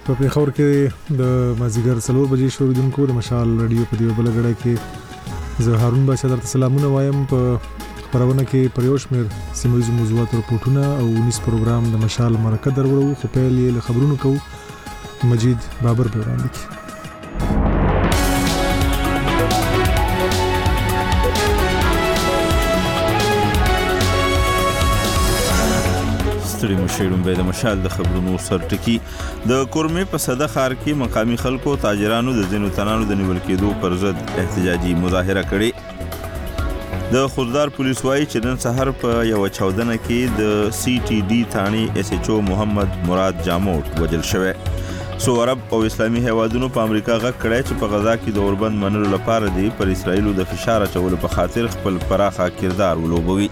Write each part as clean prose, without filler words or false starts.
په پیښور کې د مازیګر 4 بجې شروع د مشال رادیو په دیو بلګړه کې زه هارون بادشاہ درته سلامونه وایم. په خبرونه کې پر یو شمېر سیمه‌ییزو موضوعات رپورټونه او 19 پروګرام د مشال مرکه درولو، خو پیل یې له خبرونو کوو. مجید بابر به وړاندې کړي. ستړي مشیرون به د مشال د خبرونو سرټکی. د کورمې په صده ښار کې مقامي خلکو تاجرانو د ځینو تنانو د نیول کېدو پر ضد احتجاجي مظاهره کړې. د خوزدار پولیس وایي چې نن سحر په یو چاودنه کې د CTD ثاني SHO محمد مراد جاموت وژل شوی. سو عرب او اسلامي هیوادونو په امریکا غږ کړی چې په غزا کې د اوربند منلو لپاره دی پر اسرائیلو د فشار اچولو په خاطر خپل پراخه کردار ولوبوي.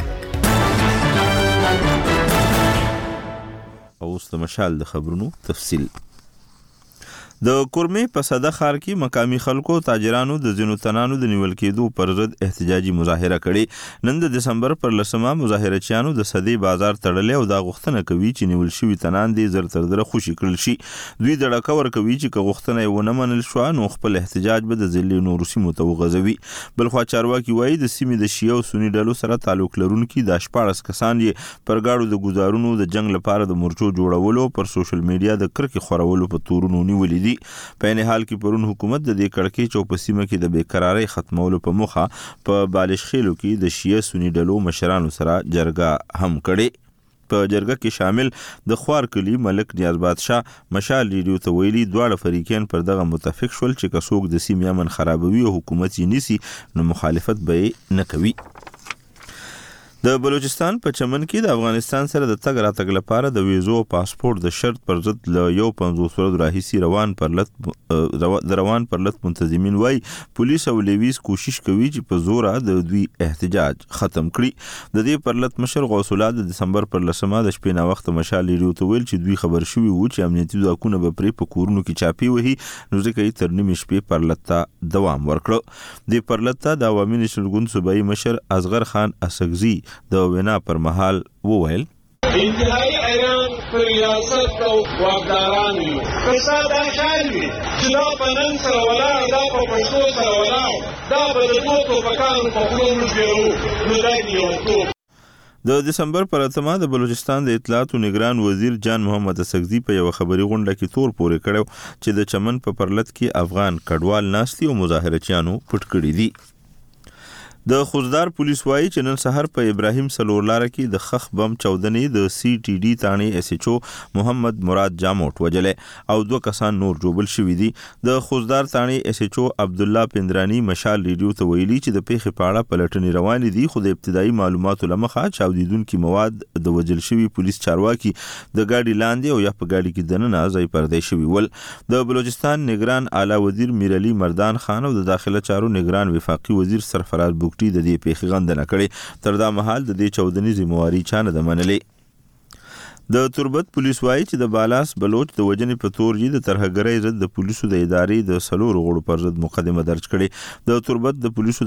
اوس د مشال د خبرونو تفصیل. د کورمې په صده ښار کې مقامي خلکو تاجرانو د ځینو تنانو د نیول کېدو پر ضد احتجاجي مظاهره کړې. نن د دسمبر پر 10مه مظاهرچیانو د صدې بازار تړلې او دا غوښتنه کوي چې نیول شوي تنان دې زر تر زره خوشي کړل شي. دوی د ډاکه ورکوي چې که غوښتنه یې ونه منل شوه نو خپل احتجاج به د ځلې نورو سیمو ته وغځوي. بلخوا چارواکي وایي د سیمې د شیعه او سني ډلو سره تعلق لرونکي د 14 کسان یې پر ګاډو د ګزارونو د جنگ لپاره د مورچو جوړولو پر سوشل میډیا د کرکې خورولو په تورونو نیولې دي. په ان حال کې پرون حکومت د دې کړکېچ او په سیمه کې د بیقرارۍ ختمولو په موخه په بالش خېلو کې د شیعه سني ډلو مشرانو سره جرګه هم کړې. په جرګه کې شامل د خوار کلی ملک نیاز بادشاه مشال ریډیو ته ویلي دواړه فریقین پر دغه متفق شول چې که څوک د سیمې امن خرابوي او حکومت یې نیسي نو مخالفت به یې نه کوي. د بلوچستان په چمن کې د افغانستان سره د تګ راتګ لپاره د ویزو او پاسپورت د شرط پر ضد له 50 ورځو راهیسې روان پرلط منتظمین وایي پولیس او لیویز کوشش کوي چې په زوره د دوی احتجاج ختم کړي. د دې پرلط مشر غوث الله د دسمبر پر 10مه د شپې نا وخت مشال ریډیو ته ویل چې دوی خبر شوي وو چې امنیتي ځواکونه به پرې په کورونو کې چاپی وهي نو ځکه یې تر نیمې شپې پرلط ته دوام ورکړ. د پرلط ته د عوامي نېشنل ګوند صوبایي مشر اصغر خان اسګزي د وینا پر مهال وویل انتهایی ایران پر ریاست او واکداران وي فساد دا خیال وي چې دا په نن سره ولاړ دا په پښتو سره ولاړ دا به د دوو ټوپکانو په خولو موږ ګیرو نو دا لیونتوب. د دسمبر پر 8مه د بلوچستان د اطلاعات او نگران وزیر جان محمد اسګزي په یو خبري غونډه کې تور پورې کړو چې د چمن په پرلط کې افغان کډوال ناستي او مظاهرچیانو پټ کړي دي. د خوزدار پولیس وایي چې نن سحر په ابراهیم سلور لاره کې د خخ بم چاودنې د CTD ثاني SHO محمد مراد جاموت وجلې او 2 کسان نور جوبل شوي دي. د خوزدار ثاني SHO عبد الله پندرانی مشال ریډیو ته ویلي چې د پیښې په اړه پلټنې روانې دي خو د ابتدایي معلوماتو لمخه چاودیدونکو مواد د وجل شوي پولیس چارواکي د ګاډي لاندې او یا په ګاډي کې دننه ځای پردې شوي ول. د بلوچستان نگران اعلی وزیر میر علي مردان خان او د داخله چارو نگران وفاقي وزیر سرفراز بوکټي د دې پیښې غندنه کړې. تر دا مهال د دې چاودنې ذمہواری چا نه ده منلې. د تربت پولیس وایي چې د بالاس بلوچ د وجنې په تور یې د ترهګرۍ ضد د پولیسو د ادارې د 4 غړو پر ضد مقدمه درج کړې. د تربت پولیسو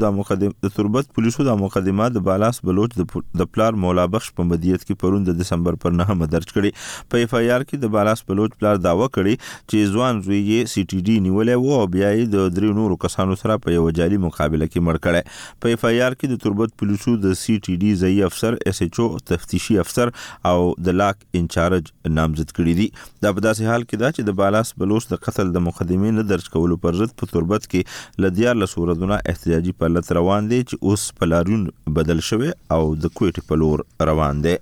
د مقدمه د بالاس بلوچ د پلار مولا بخش په مدیریت کې پرون د دسمبر پر 9 درج کړې. په FIR کې د بالاس بلوچ پلار داوا کړی چې ځوان زوی یې CTD نیولې و او بیا یې د 3 نورو کسانو سره په یو جعلي مقابله کې مړ کړی. په FIR کې د تربت پولیسو د CTD ځای افسر SHO تفتیشي افسر او د لاک انچارج نامزد کړي دي. دا په داسې حال کې دا چې د بالاس بلوچ د قتل د مقدمې نه درج کولو پر ضد په تربت کې ل 14 ورځې احتجاجي پرلط روان دي چې اوس پلارون بدل شوی او د کوټې په لور روان دي.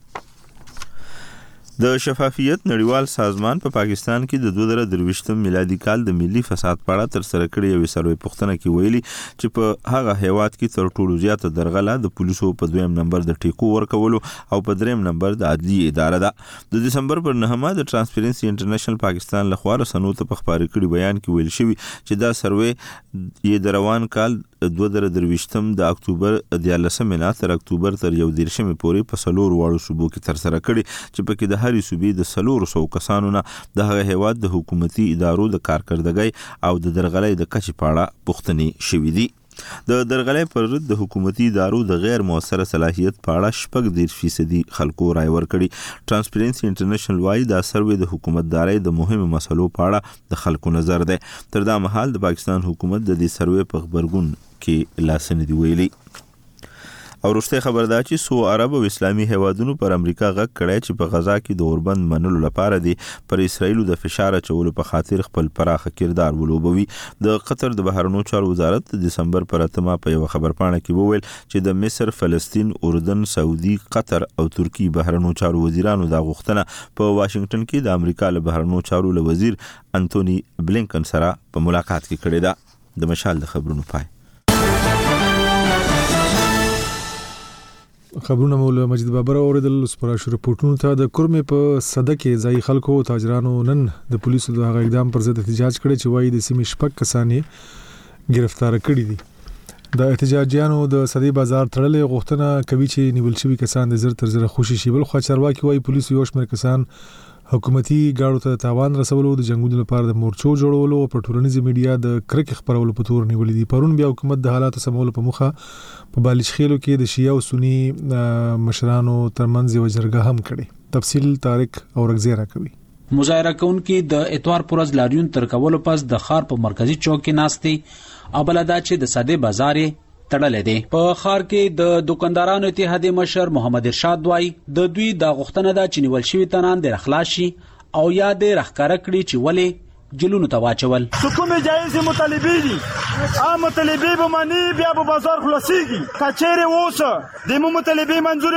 د شفافیت نړیوال سازمان په پاکستان کې د 2023 میلادي کال د ملي فساد په اړه تر سره کړې یو سروې پوښتنه کې ویلي چې په هغه هیواد کې تر ټولو زیاته درغله د پولیسو په 2م نمبر د ټیکو ورکولو او په 3م نمبر د عدلی اداره ده. د دسمبر پر 9 د ترانسپیرنسي انټرنیشنل پاکستان لخوا رسنیو ته په خبري کړي بیان کې ویل شوی چې دا سروې یې د روان کال 2023 د اکتوبر 14 نه تر اکتوبر تر 11 پورې په 4 واړو صوبو کې تر سره کړي چې په کې د هرې صوبې د 400 کسانو نه د هغه هیواد د حکومتي ادارو د کارکردګۍ او د درغلۍ د کچې په اړه پوښتنې شوې دي. د درغلۍ پر ضد د حکومتي ادارو د غیر موثره صلاحیت په اړه 14% خلکو رائے ورکړي. ټرانسپیرنسي انټرنیشنل وايي دا سروې د حکومتدارۍ د مهمو مسلو په اړه د خلکو نظر دی. تر دا مهال د پاکستان حکومت د دې سروې په خبرګون کې لاس نه دی ویلي. او وروسته خبر دا چې سو عرب او اسلامي هیوادونو پر امریکا غږ کړی چې په غزا کې د اوربند منلو لپاره دی پر اسرائیل د فشار اچولو په خاطر خپل پراخه کردار ولوبوي. د قطر د بهرنیو چارو وزارت د دسمبر پر 8 په یو خبرپاڼه کې وویل چې د مصر، فلسطین، اردن، سعودي، قطر او ترکی بهرنیو چارو وزیرانو دا غوښتنه په واشنگټن کې د امریکا له بهرنیو چارو وزیر انټونی بلینکن سره په ملاقات کې کړې ده. د مشال د خبرونو پای. خبرونه مول مجید بابر اوریدل سپارښت رپورټونو ته د کورمې په صده کې ځای خلکو تاجرانو نن د پولیسو د هغه اقدام پر ضد احتجاج کړی چې وایي د سیمې شپږ کسانې گرفتار کړي دي. د احتجاجیانو د صدې بازار تړلې غوښتنه کوي چې نیول شوی کسان د زر تر زر خوشي شي. بل خو چارواکي وایي پولیسو یو شمېر کسان حکومتي ګاړو ته تاوان رسولو، د جنگونو لپاره د مورچو جوړولو او په ټولنیزو میډیا د کرک خبرولو په تور نیولې دي. پرون بیا حکومت د حالاتو سمولو په مخه په بالشخیلو کې د شیعه او سنی مشرانو ترمنځ یو جرګه هم کړي. تفصیل طارق اورغزی راکوي. مظاهره کوونکي د اتوار پرز لاریون تر کولو پس د ښار په مرکزی چوک کې ناستي او بلدا چې د صدې بازار تړلې دي. په ښار کې د دکاندارانو اتحادیې مشر محمد ارشاد وایي د دوی د غوښتنه ده چې نیول شوي تنان د خلاصي او یا د راخکاره کړي چې ولې جلونو ته واچول. حکومت جایز مطالبه دي عام مطالبه به معنی بیا په بازار خلاصيږي. کچېره ووسه د مو مطالبه منزور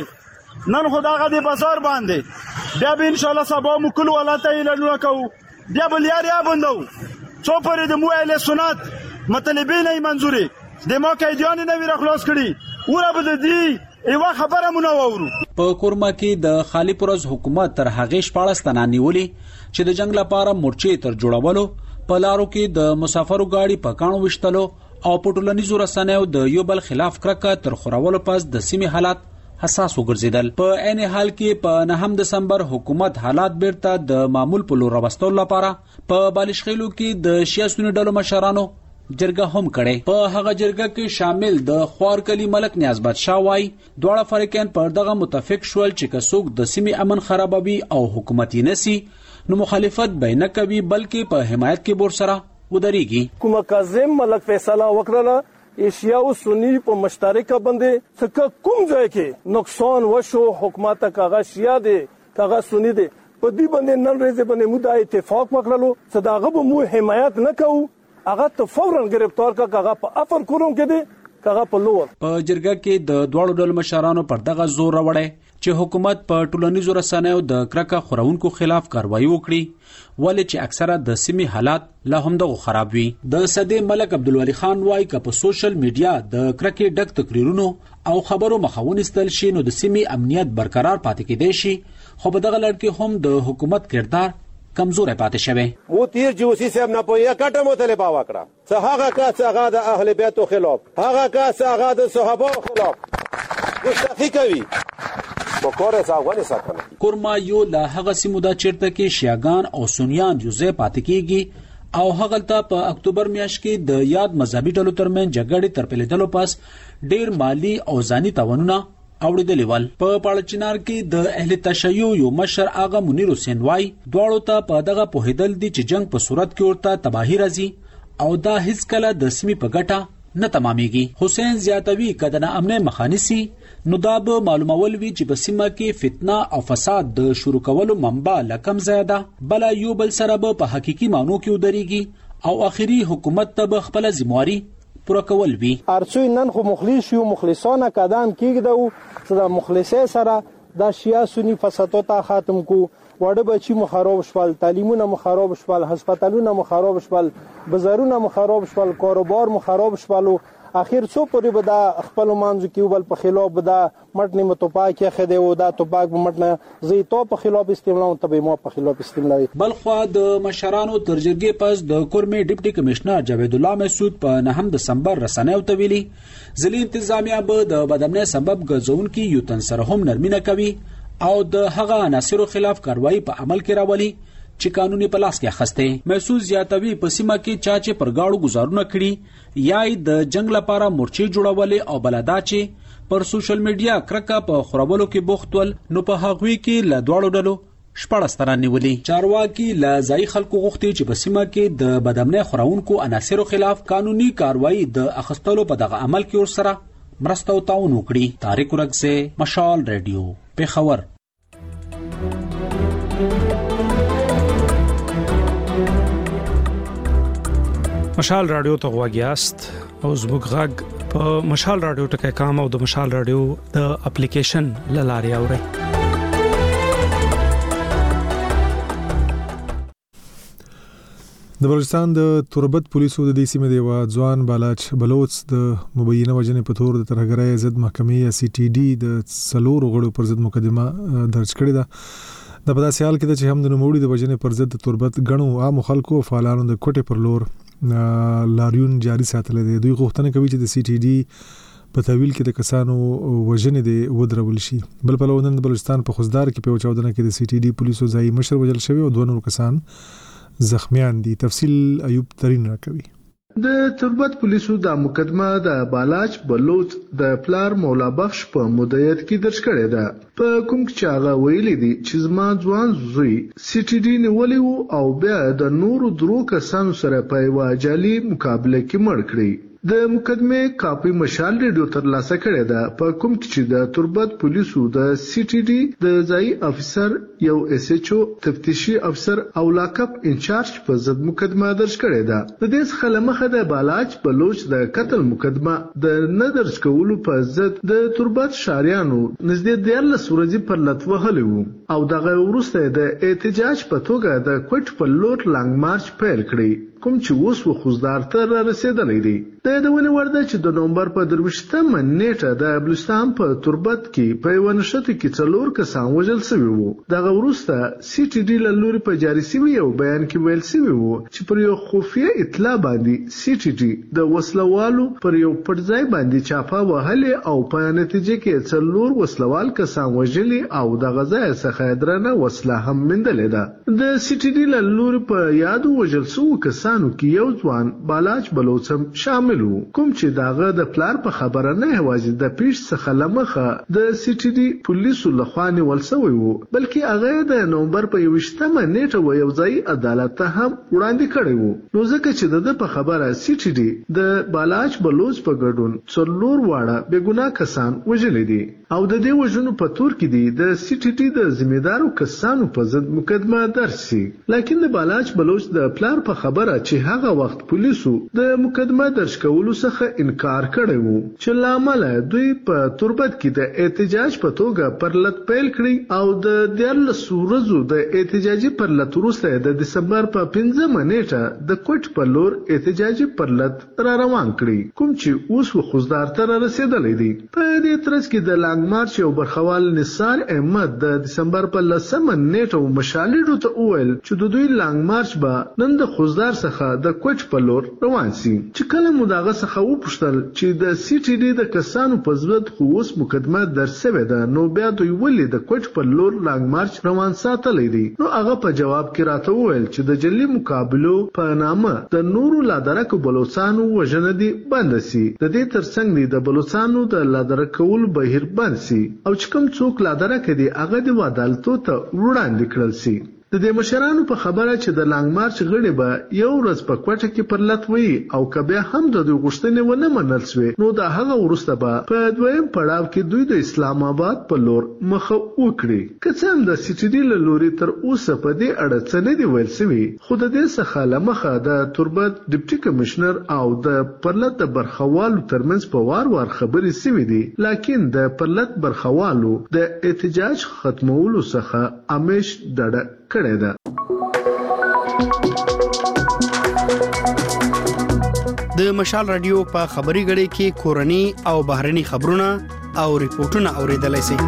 نشوي نن خداغه د بازار باندې بیا به ان شاء الله سبا مو کول ولاته اعلان وکاو بیا بل یا بندو څو پرې د مو اهل سنت مطالبه نه منزوري د ما قیدیان نه ویره خلاص کړي وره بده دی ایوا خبره مونږ وورو. په کورما کې د خالی پروز حکومت تر هغه شپاړس تنانیولي چې د جنگ لپاره مورچې تر جوړولو په لارو کې د مسافرو گاډي په کانو وشتلو او په ټولنیزو رسنیو د یو بل خلاف کرکه تر خورولو پس د سیمې حالات حساس وګرځیدل. په عین حال کې په 9 دسمبر حکومت حالات بیرته د معمول په لور راوستلو لپاره په بالشخیلو کې د شیعه سنی ډلو مشرانو جرګه هم کړي. په هغه جرګه کې شامل د خوارکلی ملک نیازباد شاه وای دواړه فریقین پر دغه متفق شول چې کڅوګ د سیمې امن خرابوي او حکومتي نسی نو مخالفت به نه کوي بلکې په حمایت کې بور سره ودرېږي. کوم کاظم ملک فیصله وکړه ایشیا او سنی په مشترکه باندې څخه کوم ځای کې نقصان وشو حکومت کاغه شیا دي کاغه سنی دي په دې باندې نن ورځ باندې مو د اتفاق وکړلو صداغه به مو حمایت نه کوو هغه ته فورا گرفتار کا هغه په افر کوم کې دي هغه په لور. په جرګه کې د دوړو ډول مشرانو پر دغه زور راوړی چې حکومت په ټولنیزو رسنیو د کرکه خورونکو خلاف کاروایی وکړي ولې چې اکثره د سیمې حالات لا هم دغه خراب وي. د صدې ملک عبدالولی خان وایي که په سوشل میډیا د کرکه ډک تقریرونو او خبرو مخاون استل شي نو د سیمې امنیت برقرار پاتې کېدای شي خو په دغه لړ کې هم د حکومت کردار کمزور پاتې شوی. مو تیر جوسی صاحب نه پوهه کټه مطالبه وکړه څه هغه کا څه هغه د اهل بیت خلاف هغه کا څه هغه د صحابه خلاف مستحقی کوي وکړه ځاوونه ساتنه. کورما یو لا هغه سیمودا چیرته کې شیعاګان او سنیان یوځای پاتې کیږي او هغه ته په اکتوبر میاشت کې د یاد مذهبي ډلو ترمن جګړې ترپلیدلو پس ډیر مالی او ځاني تاوانونه اوریدلی ول. په پاړچنار کې د اهل تشیع یو مشر آغا منیر حسین وای دواړو ته په دغه پوهیدل دي چې جنگ په صورت کې ورته تباہی راځي او دا هیڅ کله د سیمې په ګټه نه تمامېږي. حسین زیاتوي کدنه امن مخانسی نو دا به معلومول وی چې په سیمه کې فتنه او فساد د شروع کولو منبع لکم زیاده بل یو بل سره په حقيقي مانو کې ودرېږي او اخیری حکومت ته خپل ذمہواری پوره کول وی. ارڅوی نن خو مخلص یو مخلصانه قدم کېږدو چې د مخلصې سره د شیا سنی فسادو ته ختم کو وړه بچی مخرب شول تعلیمونه مخرب شول هسپتالونه مخرب شول بازارونه مخرب شول کاروبار مخرب شول اخر څو پورې به د خپل مانځو کې بل په خلاف به د مټنی متوپا کې خده و د توپاک به مټنه زی تو په خلاف استعمال ته مو په خلاف استعمال. بل خو د مشرانو تر جرګې پس د کورمې ډیپټي کمشنر جاوید الله مسعود په 9 دسمبر رسنیو ته ویلي ځلې انتظامیه به د بدامنۍ سبب ګرځون کې یو تن سره هم نرمینه کوي او د هغه عناصرو خلاف کاروایی په عمل کې راولي چې قانوني په لاس کې اخسته. محسوس زیاتوي په سیمه کې چا چې پر گاړو گزارونه کړي یا د جنگ لپاره مورچې جوړولې او بلدا چې پر سوشل میډیا کرکه په خرابولو کې بوختول نو په هغوی کې له دواړو ډلو 14 تنان نیولي. چارواکي له ځای خلکو غوښتي چې په سیمه کې د بدامنۍ خورونکو عناصرو خلاف قانوني کاروایی د اخستلو په دغه عمل کې ورسره مرسته او تعاون وکړي. طارق ورغزه، مشال رادیو، پیښور. مشال رادیو ته غواګیاست او زموږ غږ په مشال رادیو ټکي کام او د مشال رادیو د اپلیکیشن لاري اوري. د بلوچستان د تربت پولیسو د دې سیمې د ځوان بالاچ بلوچ د مبینه وجنې په تور د ترهګرۍ ضد محکمې یا سی ټي ډي د څلور غړو پر ضد مقدمه درج کړې ده. د په داسې حال کې چې هم د نوموړي د وجنې پر ضد تربت غنو عام خلکو فعالانو د کوټې پر لور لاریون جاري ساتل دي. دوی غوښتنه کوي چې د سی ټي ډي په تحویل کې د کسانو وجنې د ودرول شي. بل په لور د بلوچستان په خوزدار کې په چاودنه کې د سی ټي ډي پولیسو ځای مشر وجل شوی او دوه نور کسان زخمیان دي. تفصیل ایوب ترين راکوي. د تربت پولیسو د مقدمه د بالاچ بلوچ د پلار مولا بخش په مدعیت کې درج کړې ده. په کوم چې هغه ویلي دي چې زما ځوان زوی سی ټي ډي نیولې او بیا د نورو درو کسانو سره په یو جعلي مقابله کې مړ کړی. د مقدمه کاپی مشال ریډیو تر لاسه کړی ده. په کوم چې د تربت پولیسو د سی ټي ډي د ځای افسر یو اس ایچ او تفتیشي افسر او لاکپ انچارج په ضد مقدمه درج کړی ده. د دې څخه لمخه د بالاچ بلوچ د قتل مقدمه د نه درج کولو په ضد د تربت شاریانو نږدې 14 ورځې پر لټ وهلي وو او دغه وروسته د احتجاج په توګه د کوټ په لور لانګ مارچ پیل کړی کوم چې اوس و خوزدار ته رسیدلی دی. د ونې ورده چې د نومبر په 23مه نیټه د بلوچستان په تربت کې په یو نشته کې 4 کسان وژل شوي وو. دغه وروسته سی ټي ډي له لوري په جاري شوي یو بیان کې ویل شوي وو چې پر یو خفیه اطلاع باندې سی ټي ډي د وسلوالو پر یو پټځای باندې چاپه وهلې او په نتیجه کې 4 وسلوال کسان وژلي او دغه ځای څخه درنه وسله هم موندلې ده. د سی ټي ډي له لوري په یادو وژل شوو کسانو کې یو ځوان بالاچ بلوچ هم شامل وو کوم چې داغه د پلار په خبره نه هواجه د پیش څخه لمخه د سی ټي ډي پولیسو لخوا نیول شوی وو بلکې هغه د نومبر په 21مه نیټه و یو ځای عدالت ته هم وړاندې کړی وو. نو ځکه چې د په خبره سی ټي ډي د بالاچ بلوچ په ګډون 4 واړه بېګناه کسان وژلي دي او د دې وژنو په تور کې دي د سی ټي ډي د ذمہدارو کسانو په ضد مقدمه درج شي. لیکن د بالاچ بلوچ د پلار په خبره چې هغه وخت پولیسو د مقدمه درج کولو څخه انکار کړی وو چې لامل دوی په تربت کې د احتجاج په توګه پرلط پیل کړی او د 14 ورځو د احتجاجي پرلط وروسته د دسمبر په 5مه نیټه د کوټ په لور احتجاجي پرلط را روان کړی کوم چې اوس خوزدار ته رسیدلی دی. په دې ترڅ کې د لانګ مارچ یو برخوال نثار احمد د دسمبر په 10مه نیټه مشالډو ته وویل چې د دوی لانګ مارچ به نن د خوزدار څخه د کوټ په لور روان سي. چې کله مو دغه څخه وپوښتل چې د سی ټي ډي د کسانو په ضد خو اوس مقدمه درج شوې ده نو بیا دوی ولې د کوټ په لور لانګ مارچ روان ساتلی دی. نو هغه په جواب کې راته وویل چې د جلي مقابلو په نامه د نورو لادرکو بلوچستانو وژنه دي بند سي. د دې ترڅنګ دی د بلوچستانو د لادرکول بهیر بند سي او چې کوم څوک لادرک دي هغه د عدالتو ته وړاندې کړل سي. د دې مشرانو په خبره چې د لانګ مارچ غړي به یو ورځ په کوټه کې پرلط وي او کبه هم د دوی غوښتنې ونه منل شوې نو د هغه ورسته به په دویم پړاو کې دوی د اسلام آباد په لور مخ وکړي. که څه هم د سی ټي ډي له لوري تر اوسه په دې اړه څه نه دی ویل شوي خو د دې څخه لمخه د تربت ډیپټي کمشنر او د پرلط د برخوالو ترمنځ په وار وار خبرې شوي دي لیکن د پرلط برخوالو د احتجاج ختمولو څخه امیش ډډه کړی ده. د مشال رادیو په خبري غړي کې کورني او بهرني خبرونه او ریپورتونه اوریدلای شئ.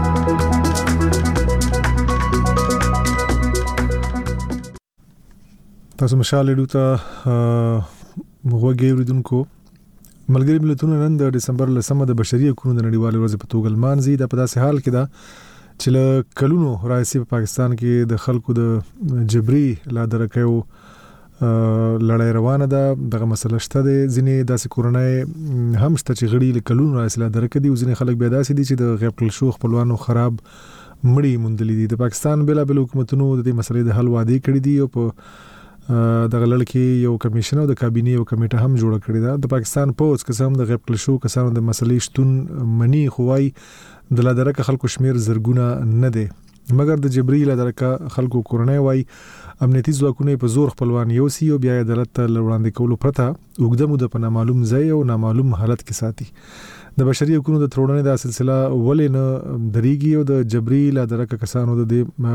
تاسو مشال رادیو ته وګورئ ورودونکو ملګری ملتونه نن د دسمبر 10مه د بشري حقوقو د نړیوال ورځ په توګه لمانځي. د په داسې حال کې دا چې له کلونو راځي په پاکستان کې د خلکو د جبري لا درکو لړۍ روانه ده. دغه مسله شته د ځینې داسې کورنۍ هم شته چې غړي له کلونو راځي لا درکې دي. ځینې خلک بیا داسې دي چې د غیب کړل شو خپلوانو خراب مړی مونډلې دي. د پاکستان بل حکومتونو د دې مسلې د حل وعده کړې دي او په دغه لړ کې یو کمیشن او د کابینه یو کمیټه هم جوړه کړې ده. د پاکستان پوز قسم د غیب کړل شو کسانو د مسلې شتون منی خوای د لا درکه خلکو شمیر زرګونه نه دي، مګر د جبري لا درکه خلکو کورنۍ وای امنیتي ځواکونه په زور خپلوان یو سی او بیا عدالت ته وړاندې کولو پرته وګړه مو د نامعلوم ځای او نامعلوم حالت کې ساتي. د بشري حقوقو د تړونې د سلسله ولې نه دریږي او د جبري لا درکه کسانو د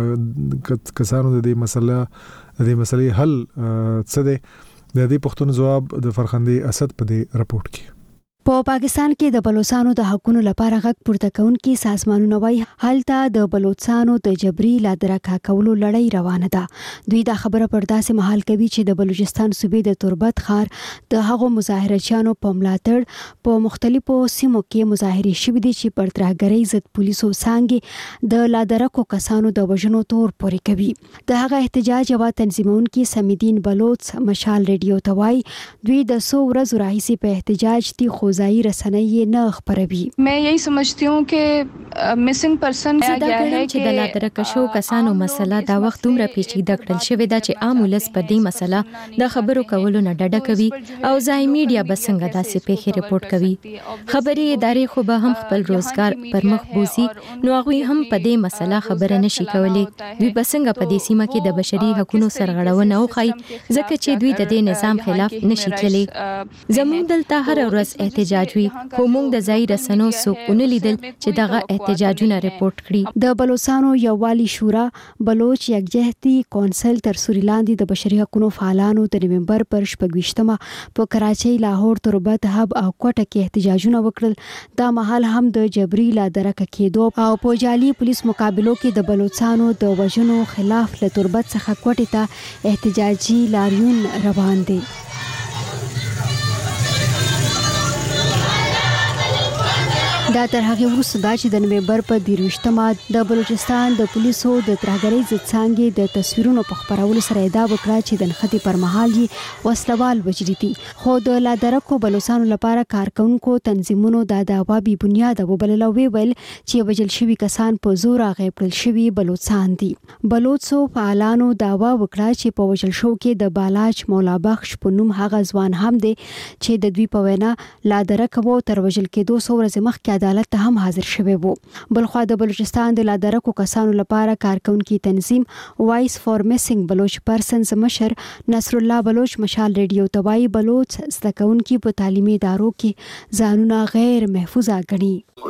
مسلې حل څه دی؟ د دې پښتون جواب د فرخندې اسد په دې رپورت کې. په پاکستان کې د بلوچستانو د حقوقو لپاره غږ پورته کوونکي سازمانونه وایي هلته د بلوچستانو د جبري لا درکه کولو لړۍ روانه ده. دوی دا خبره پر داسې مهال کوي چې د بلوچستان صوبې د تربت ښار د هغو مظاهرچیانو په ملاتړ په مختلفو سیمو کې مظاهرې شوې دي چې پر ترهګرۍ ضد پولیسو څانګې د لا درکو کسانو د وژنو تور پورې کوي. د هغه احتجاج یو تنظیمونکي سمیدین بلوچ مشال ریډیو ته وایي دوی د 100 ورځې راهیسې په احتجاج دي خو ځای رسنۍ نه خبروي. मैं यही समझती हूँ कि मिसिंग पर्सन دا ګڼم چې د لا درکه شو کسانو مسله دا وخت دومره پیچیده کړل شوې ده چې عام ولس په دې مسله د خبرو کولو نه ډډه کوي او ځای میډیا به څنګه داسې پیښې رپورټ کوي. خبري ادارې خو به هم خپل روزګار پر مخ بوزي نو هغوی هم په دې مسله خبره نشي کولی. دوی به څنګه په دې سیمه کې د بشري حقوقو سرغړونه وکړي ځکه چې دوی د دې نظام خلاف نشي تللی. زموږ دلته هر ورځ احتجاج وي خو موږ د ځای رسنو څوک ونه لیدل چې دغه احتجاجونه رپورټ کړي. د بلوچستانو یووالي شورا بلوچ یکجهتي کونسل تر سوري لاندې د بشري حقوقو فعالانو د نومبر پر 26مه په کراچۍ، لاهور، تربت، هب او کوټه کې احتجاجونه وکړل. دا مهال هم د جبري لا درکه کېدو او په جالي پولیس مقابلو کې د بلوچستانو د وژنو خلاف له تربت څخه کوټه ته احتجاجي لاریون روان دي. دا تر هغه وروسته دا چې د نومبر په 23مه د بلوچستان د پولیسو د ترهګرۍ ضد څانګې د تصویرونو په خپرولو سره ادعا وکړه چې د نښتې پر مهال یې وسلوال وجري دي. خو د لا درکو بلوچستانو لپاره کارکونکو تنظیمونو دا دعوا بې بنیاده وبلله او ویل چې وژل شوي کسان په زور غیب کړل شوي بلوچستان دي. بلوچو فعالانو دعوا وکړه چې په وژل شو کې د بالاچ مولا بخش په نوم هغه ځوان هم دی چې د دوی په وینا لا درکو تر وژل کېدو 100 ورځې مخکې عدالت ته هم حاضر شوی وو. بلخوا د بلوچستان د لا درکو کسانو لپاره کارکونکي تنظیم وایس فور میسنګ بلوچ پرسنز مشر نصر الله بلوچ مشال ریډیو ته وایي بلوچ زده‌کوونکي په تعلیمي ادارو کې ځانونه غیر محفوظه ګڼي.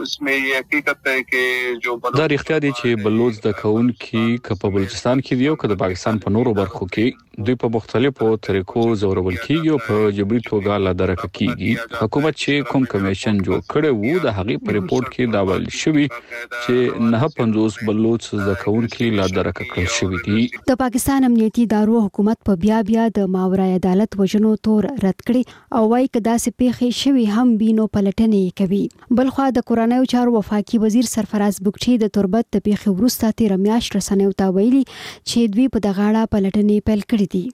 دا رښتیا دي چې بلوچ زده‌کوونکي که په بلوچستان کې دی او که د پاکستان په نورو برخو کې دوی په مختلفو طریقو زورول کیږي او په جبري توګه لا درکه کیږي. حکومت چې کوم کمیشن جوړ کړی وو د هغې په ریپورت کې دا ویل شوي چې 950 بلوچ زده‌کوونکي لا درکه کړل شوي دي. د پاکستان امنیتي ادارو حکومت په بیا د ماورای عدالت وژنو تور رد کړي او وايي که داسې پیښې شوي هم بینو پلټنې کوي. بلخوا د کورنیو چارو وفاقي وزیر سرفراز بګټي د تربت د پیښې وروسته 13 میاشت رسنیو ته ویلي چې دوی په دغه اړه پلټنې پیل کړې دي.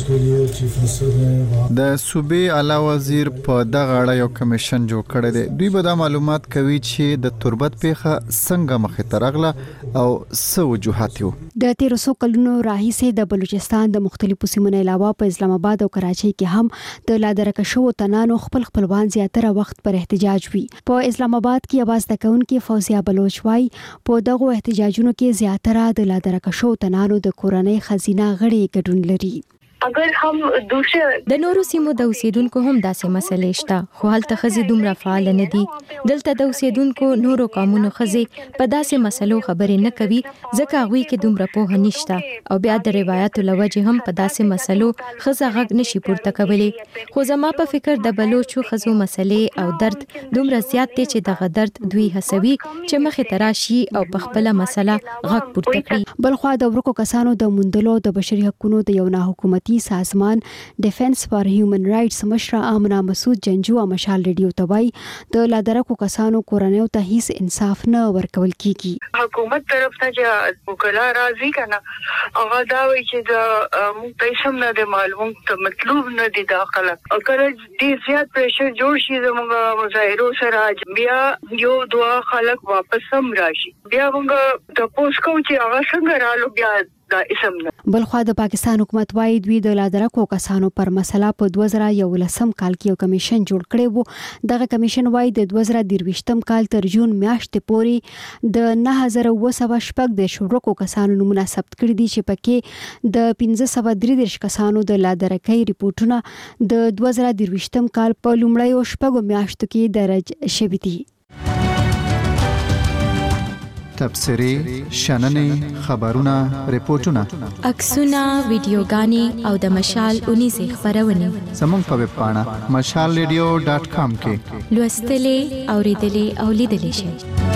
د صوبې اعلی وزیر په دغه اړه یو کمیشن جوړ کړی دی. دوی به دا معلومات کوي چې د تربت پیښه څنګه مخې ته راغله او څه وجوهات یو. د 1300 کلونو راهیسې د بلوچستان د مختلفو سیمو نه علاوه په اسلام آباد او کراچۍ کې هم د لا درکه شوو تنانو خپلوان زیاتره وخت پر احتجاج وي. په اسلام آباد کې اواز دکونکي فوزیه بلوچ وايي په دغه احتجاجونو کې زیاتره د لا درکه شوو تنانو د کورنۍ خزینه غړي ګډون لري. اگر هم د نورو سیمو د اوسیدونکو هم داسې مسلې شته خو هلته ښځې دومره فعال نه دي. دلته د اوسیدونکو نورو قومونو ښځې په داسې مسلو خبرې نه کوي ځکه هغوی کې دومره پوهه نشته او بیا د روایتو له وجې هم په داسې مسلو ښځه غږ نشي پورته کولی. خو زما په فکر د بلوچو ښځو مسلې او درد دومره زیات دی چې دغه درد دوی هڅوي چې مخې ته راشي او په خپله مسله غږ پورته کړي. بلخوا د ورکو کسانو د موندلو د بشري حقوقو د یو ناحکومتي امنیتي سازمان ډیفنس فار هیومن رائټس مشر آمنه مسعود جنجو مشال ریډیو ته وایي د لادرکو کسانو کورنیو ته هیڅ انصاف نه ورکول کیږي. حکومت طرف ته چې وکلا راځي کنه هغه دا وایي چې د موږ پیسې نه د معلوم ته مطلوب نه دي داخله او کله ډیر زیات پریشر جوړ شي زموږ مظاهرو سره بیا یو دوا خلک واپس هم راشي بیا موږ د پوسکو چې هغه څنګه رالو بیا دا اسم نه. بلخوا د پاکستان حکومت وايي دوی د لادرکو کسانو پر مسله په 2011 کال کې یو کمیشن جوړ کړی وو. دغه کمیشن وايي د 2023 کال تر جون میاشتې پورې د 9714 شورکو کسانو نمونه ثبت کړي دي چې پکې د 1533 کسانو د لادرکۍ ریپورتونه د 2023 کال په لومړیو شپږو میاشتو کې درج شوي دي. تبصرې، شننې، خبرونه، ریپورتونه، عکسونه، ویډیوګانې او د مشال 19 خبرونه زموږ په ویب پاڼه mashalradio.com کې لوستلې، اوریدلې او لیدلې شئ.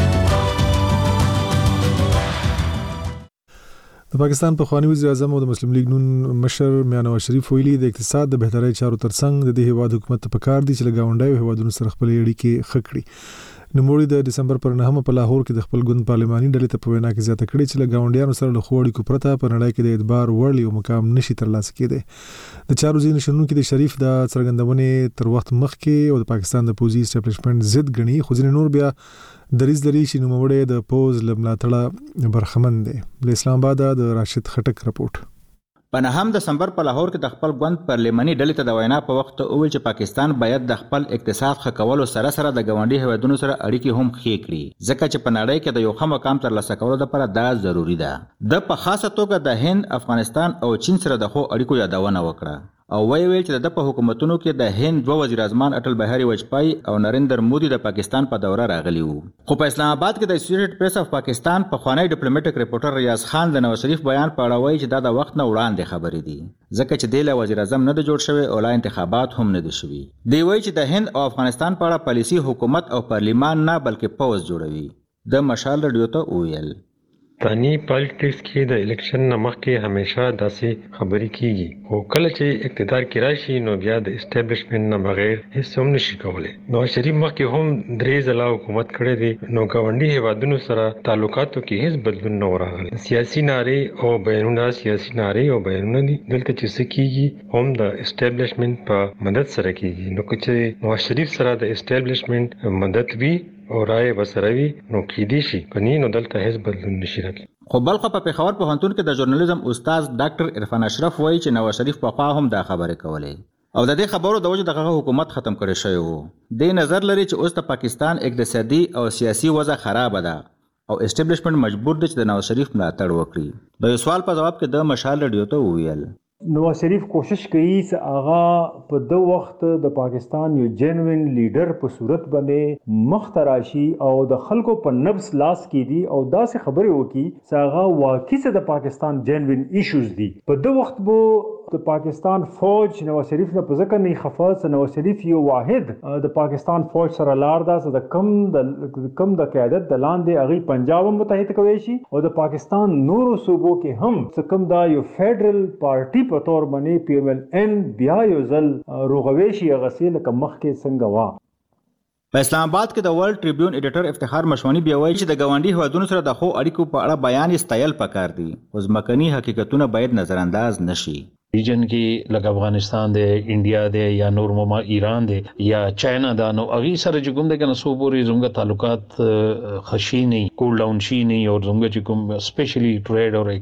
د پاکستان په خوانی وزیر اعظم او د مسلم لیگ نون مشر میاں نواز شریف ویلي د اقتصاد د بهترۍ چارو ترڅنګ د دې هیواد حکومت په کار دي چې له ګاونډیو هیوادونو سره خپل اړیکې ښه کړي. نوموړي د دسمبر پر 9 په لاهور کې د خپل ګوند پارلماني ډلې ته په وینا کې زیاته کړې چې له ګاونډیانو سره له ښو اړیکو پرته په نړۍ کې د اعتبار وړ یو مقام نشي ترلاسه کېدی. د چارو ځینې شنونکي د شریف د څرګندونې تر وخت مخکې او د پاکستان د پوځي اسټابلیشمنټ ضد ګڼي، خو ځینې نور بیا دریځ لري چې نوموړی د پوز له ملاتړه برخمن دی. له اسلام آباد د راشد خټک رپورټ. په 9 دسمبر په لاهور کې د خپل ګوند پارلماني ډلې ته د وینا په وخت وویل چې پاکستان باید د خپل اقتصاد ښه کولو سره سره د ګاونډي هیوادونو سره اړیکې هم ښې کړي، ځکه چې په نړۍ کې د یو ښه مقام ترلاسه کولو لپاره دا ضروري ده. د په خاصه توګه د هند، افغانستان او چین سره د ښو اړیکو یادونه وکړه او ویل چې د په حکومتونو کې د هند دوه وزیر اعظمان اټل بهاري واجپای او نریندر مودي د پاکستان په دوره راغلي وو. خو په اسلام آباد کې د اسوسییټډ پریس اف پاکستان په خوانی ډیپلوماټیک ریپورټر ریاض خان د نواز شریف بیان په اړه وایي چې دا د وخت نه وړاندې خبرې دي، ځکه چې د وزیر اعظم نه د جوړ شوی او لا انتخابات هم نه دي شوي. دی وایي چې د هند او افغانستان په اړه پالیسي حکومت او پارلیمان نه بلکې پوز جوړوي. د مشال رادیو ته ویل پاکستاني پالیټکس کې د الیکشن نه مخکې همیشه داسې خبرې کیږي، خو کله چې اقتدار کې راشي نو بیا د اسټابلیشمنت نه بغیر هیڅ هم نشي کولای. نواز شریف مخکې هم 3 ځله حکومت کړی دی، نو ګاونډي هیوادونو سره تعلقاتو کې هیڅ بدلون نه راغلی. سیاسي نارې او بیانونه سیاسي نارې او بیانونه دي، دلته چې څه کیږي هم د اسټابلیشمنت په مدد سره کیږي. نو چې نواز شریف سره د اسټابلیشمنت مدد وي او رائے بسروي نو کیدی شي کني نو دلته هیڅ بدلون نشي راغلی. خو بلخ په پېښور پوهنتون کې د ژورنالیزم استاد ډاکټر عرفان اشرف وایي چې نواز شریف په خوا هم دا خبرې کولې او د دې خبرو د وجه دغه حکومت ختم کړی شوی وو. د نظر لري چې اوس د پاکستان اقتصادي او سیاسي وضع خراب ده او اسټابلیشمنت مجبور دی چې د نواز شریف ملاتړ وکړي. د یو سوال په جواب کې د مشال رادیو ته وویل نواز شریف کوشش کوي چې هغه په د وخت د پاکستان یو جنوین لیډر په صورت باندې مختراشي او د خلکو په نفس لاس کې دي او داسې خبرې وکړي چې هغه واقعي د پاکستان جنوین ایشوز دي. په د وخت بو د پاکستان فوج نواز شریف نه په ځکه نه خفاظ نواز شریف یو واحد د پاکستان فوج سره لار ده چې د کم د قیادت د لاندې هغه پنجاب متحد کوي شي او د پاکستان نورو صوبو کې هم څه کم دا یو فیډرل پارټي په تور باندې پی ایم ال ان بیا یو ځل روغوي شي غسیل کمخ کې څنګه وا. په اسلام آباد کې د ورلد ټریبیون ایډیټر افتخار مشوانی بیا وایي چې د ګاونډي هیوادونو سره د خو اړیکو په اړه بیان استایل پکار دي او ځمکني حقیقتونه باید نظر انداز نشي. ریجن کې لکه افغانستان دی، انډیا دی یا نور مما ایران دی یا چاینا دا نو هغه سره چې کوم د کنه سو پورې زموږ تعلقات خشي نه کول ډاون شي نه او زموږ چې کوم سپیشلی ټریډ او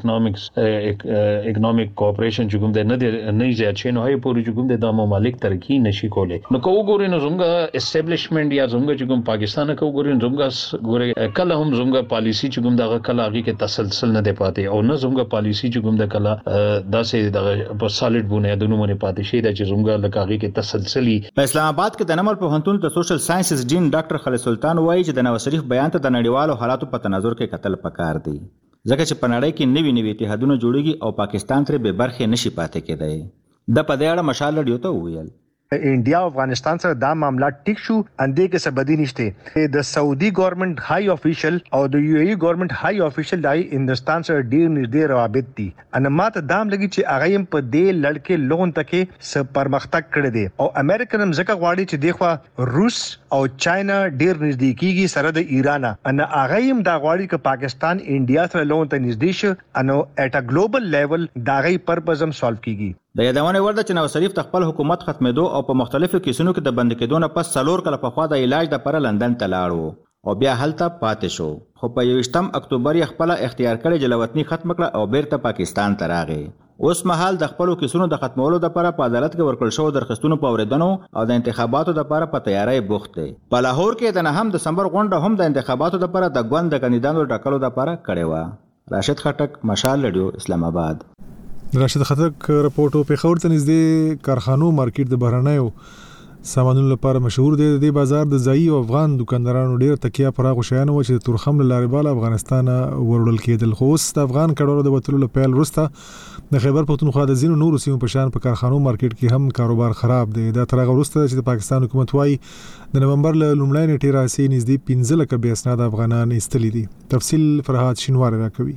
اکونومیک کوآپریشن چې کوم د نه زیات شي نو هي پورې چې کوم د ممالک ترقی نشي کولای. نو کو ګوري نو زموږ اسټابلیشمنت یا زموږ چې کوم پاکستان کو ګوري زموږ ګوري کله هم زموږ پالیسی چې کوم دغه کله هغه کې تسلسل نه دی پاتې او نه زموږ پالیسی چې کوم د کله داسې دغه په سالډ بنیادونو باندې پاتې شي د چې زموږ لکاږي کې تسلسلی. په اسلام آباد کې د نمل پوهنتون د سوشل ساينسز ډین ډاکټر خالد سلطان وایي چې د نواز شریف بیان ته د نړیوالو حالاتو په تناظر کې قتل پکار دی، ځکه چې په نړۍ کې نوي اتحادونه جوړیږي او پاکستان ترې بې برخې نشي پاتې کېدای. د په دې اړه مشال رادیو ته وویل انډیا او افغانستان سره دا معاملات ټیک شو اندې کې څه بدی نشته. د سعودي ګورنمنت های افیشل او د یو ای ګورنمنت های افیشل دای هندستان سره ډیر نږدې روابط دي. ان ماته دام لګي چې هغه په دې لړکې لون تکي س پرمختګ کړی دی او امریکن هم ځکه غواړي چې دغه روس او چاینا ډیر نږدې کیږي سره د ایران. ان هغه هم دا غواړي چې پاکستان انډیا سره لون ته نږدې شي انو اټ ا ګلوبل لیول دا غي پرپز هم سولف کیږي. د یادونه ورده چې نواز شریف خپل حکومت ختمېدو او په مختلفو کیسونو کې د بند کېدو نه پس 4 کله په خوا د علاج لپاره لندن ته لاړو او بیا هلته پاتې شو. خو په 28 اکتوبر یې خپل اختیار کړی چې لوطني ختم کړه او بیرته پاکستان ته راغی. اوس مهال د خپل کیسونو د ختمولو لپاره په عدالت کې ورکړل شو درخواستونو په اوریدنو او د انتخاباتو لپاره په تیاری بوخت دی. په لاهور کې د 9 دسمبر غونډه هم د انتخاباتو لپاره د ګوند د کاندیدانو ټاکلو لپاره کړې و. راشد خټک، مشال رادیو، اسلام آباد. راشد خټک رپورټو په خور ته نږدې کارخانو مارکیټ د بهرنیو سامانونو لپاره مشهور دی. د بازار د ځایي او افغان دکاندارانو ډیر تکیه پراخ شیانو چې د تورخم لارې بال افغانستان ورول کېدل. خو اوس د افغان کډوالو د وټلو لپاره وروسته د خیبر پختونخوا د زینو نورو سیمو په شان په کارخانو مارکیټ کې هم کاروبار خراب دی. دا تر هغه وروسته چې د پاکستان حکومت وايي د نومبر له لومړۍ نیټې راځي نږدې 15 لک بیا اسناد افغانان ایستلي دي. تفصیل فرهاد شینوار راکوي.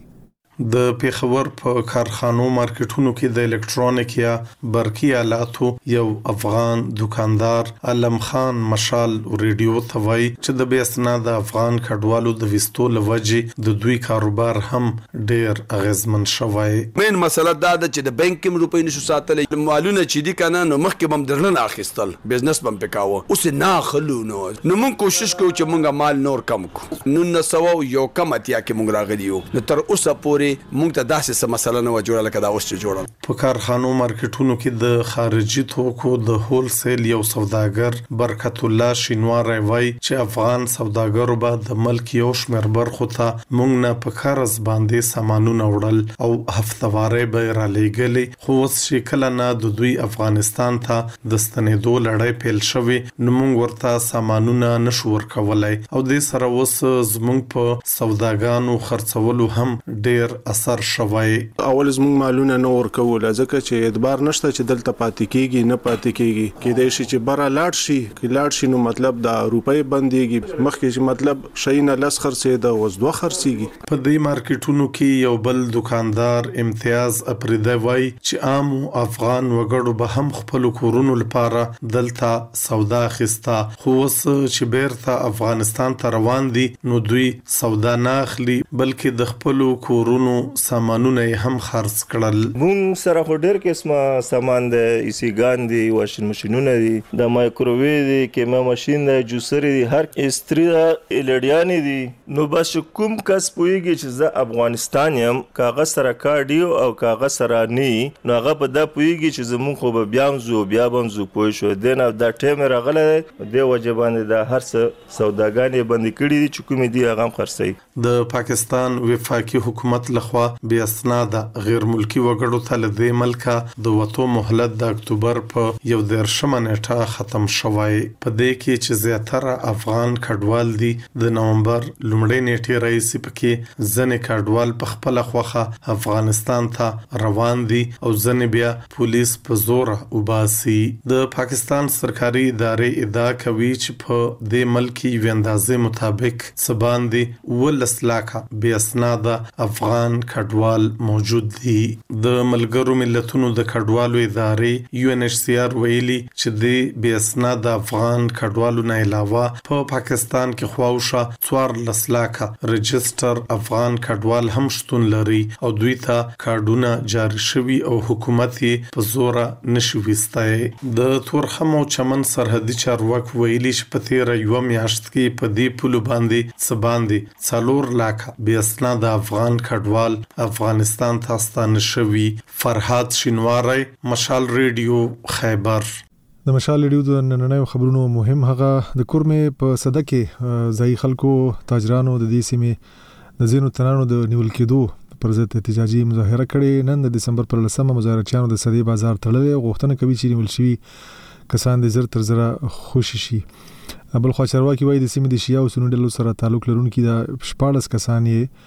د پیښور په کارخانو مارکیټونو کې د الکترونیک یا برقي آلاتو یو افغان دکاندار علم خان مشال ریډیو ثوای چې د بیسنا د افغان کډوالو د وستو لوجې د دوی کاروبار هم ډیر اغیزمن شوی. مین مسله دا ده چې د بانک کې روپۍ نشو ساتلې، مالونه چې دي کنه نو مخکې بم درنه اخیستل، بزنس بم پکاوه، اوس نه خلو نو مونږ کوشش کوو چې مونږه مال نور کم کو. 1900 یو کم اتیا کې مونږ راغلیو نو تر اوسه پورې مونږ ته داسې څه مسله نه و جوړه لکه دا اوس چې جوړه. په کارخانو مارکیټونو کې د خارجي توکو د هول سیل یو سوداګر برکت الله شینوار وای چې افغان سوداګرو به د ملک یو شمېر برخو ته مونږ نه په قرض باندې سامانونه وړل او هفتوارې به را لېږلې. خو اوس چې کله نه د دوی افغانستان ته د ستنېدو لړۍ پیل شوې نو مونږ ورته سامانونه نشو ورکولای او د سره اوس زمونږ په سوداګانو خرڅولو هم ډیر اثر شوی. اول زموږ مالونه نه ورکول ځکه چې اعتبار نشته چې دلته پاتې کیږي نه پاتې کیږي. کېدای شي چې بره لاړ شي، کې لاړ شي نو مطلب د روپۍ بنديږي، مخکې چې مطلب شي نه لس خرڅې د اوس دوه خرڅيږي. په دې مارکیټونو کې یو بل دکاندار امتیاز اپریده وای چې عام افغان وګړو به هم خپل کورونو لپاره دلته سودا خستا، خو اوس چې بیرته افغانستان ته روان دي نو دوی سودا نه اخلي بلکې د خپل کورونو سامانونه هم خرڅ کړل. مونږ سره خو ډېر قسمه سامان دی، ایسیګان دي، واشن ماشینونه دي، د مایکروویو دی، کیما ماشین دی، جوسر دی، هر استری الډیان دي. نو بس کوم کس پويږي چې زه افغانستان يم کاغذ سره کارډیو او کاغذ سره ني نو هغه په دا پويږي چې زمون خو به بیا بنزو پوي شو دنه دا ټیم راغله د وجبان د هر څه سوداګانې بند کړي دي چې کوم دي هغه خرڅي. د پاکستان وفاقي حکومت لخوا بیا اسناد غیر ملکی وګړو ته له دې ملکه د وټو مهلت د اکتوبر په 11 نیټه ختم شوی. په دې کې چې زیاتره افغان کډوال دي د نومبر لومړۍ نیټې راځي پکې ځنې کډوال په خپل خوخه افغانستان ته روان دي او ځنې بیا پولیس په زور وباسي. د پاکستان سرکاري ادارې ادعا کوي چې په دې ملکی وندازې مطابق سبان دي 10 لک بیا اسناد افغان کډوال موجود دي. د ملګرو ملتونو د کډوالو ادارې UNHCR ویلي چې د بیا اسناد افغان کډوالو نه علاوه په پاکستان کې خواوشه 14 لک رجستر افغان کډوال هم شتون لري او دوی ته کارډونه جاری شوي او حکومت یې په زور نشي وستای. د تورخم او چمن سرحدي چارواکو ویلي چې په تیر یو میاشت کې په دې پلو باندې سباندې 4 لک بیا اسناد افغان کډوال افغانستان ته ستانه شوي. فرهاد شینواری، مشال ریډیو، خیبر. د مشال ریډیو د نننیو خبرونو مهم هغه د کورمې په صده کې ځای خلکو تاجرانو د دې سیمې د زینو تنانو د نیول کېدو پر ضد احتجاجي مظاهره کړې. نن د دسمبر پر 10 مظاهرچیانو د صدې بازار تړلې غوښتنه کوي چې نیول شوي کسان د زر تر زره خوشي شي. بل خو چارواکي وایي د سیمې د شیعه او سني ډلو سره تعلق لرونکي د 14 کسان یې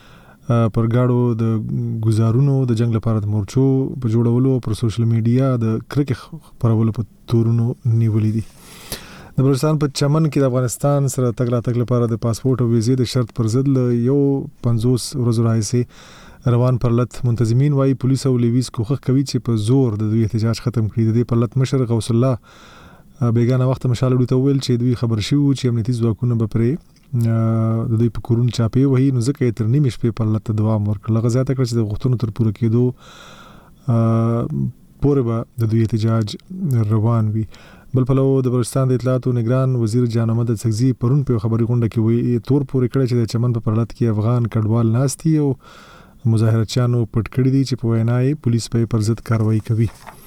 پر گاډو د گزارونو د جنگ لپاره د مورچو په جوړولو پر سوشل میډیا د کرکه خپرولو په تورونو نیولې دي. د بلوچستان په چمن کې د افغانستان سره تګ راتګ لپاره د پاسپورت او ویزې د شرط پر ضد له 50 ورځې راهیسې روان پرلط منتظمین وايي پولیس او لیویز کوښښ کوي چې په زور د دوی احتجاج ختم کړي. د دې پرلط مشر غوث الله بیگانه وخت مشال ډو ویل چې دوی خبر شي چې امنیتي ځواکونه به پرې د دوی په کورون چاپی وهي نو ځکه تر نیمه شپې پرلط دوام ورکړل. غزا تک چې د غوښتنو تر پوره کېدو پورې به د دوی احتجاج روان وي. بل پلو د بلوچستان د اطلاعات او نگران وزیر جان احمد سغزی پرون په خبري غونډه کې وی تور پورې کړی چې د چمن په پرلط کې افغان کډوال ناستي او مظاهرچیانو پټ کړی دي چې په وینای پولیس په پر ضد کاروایی کوي.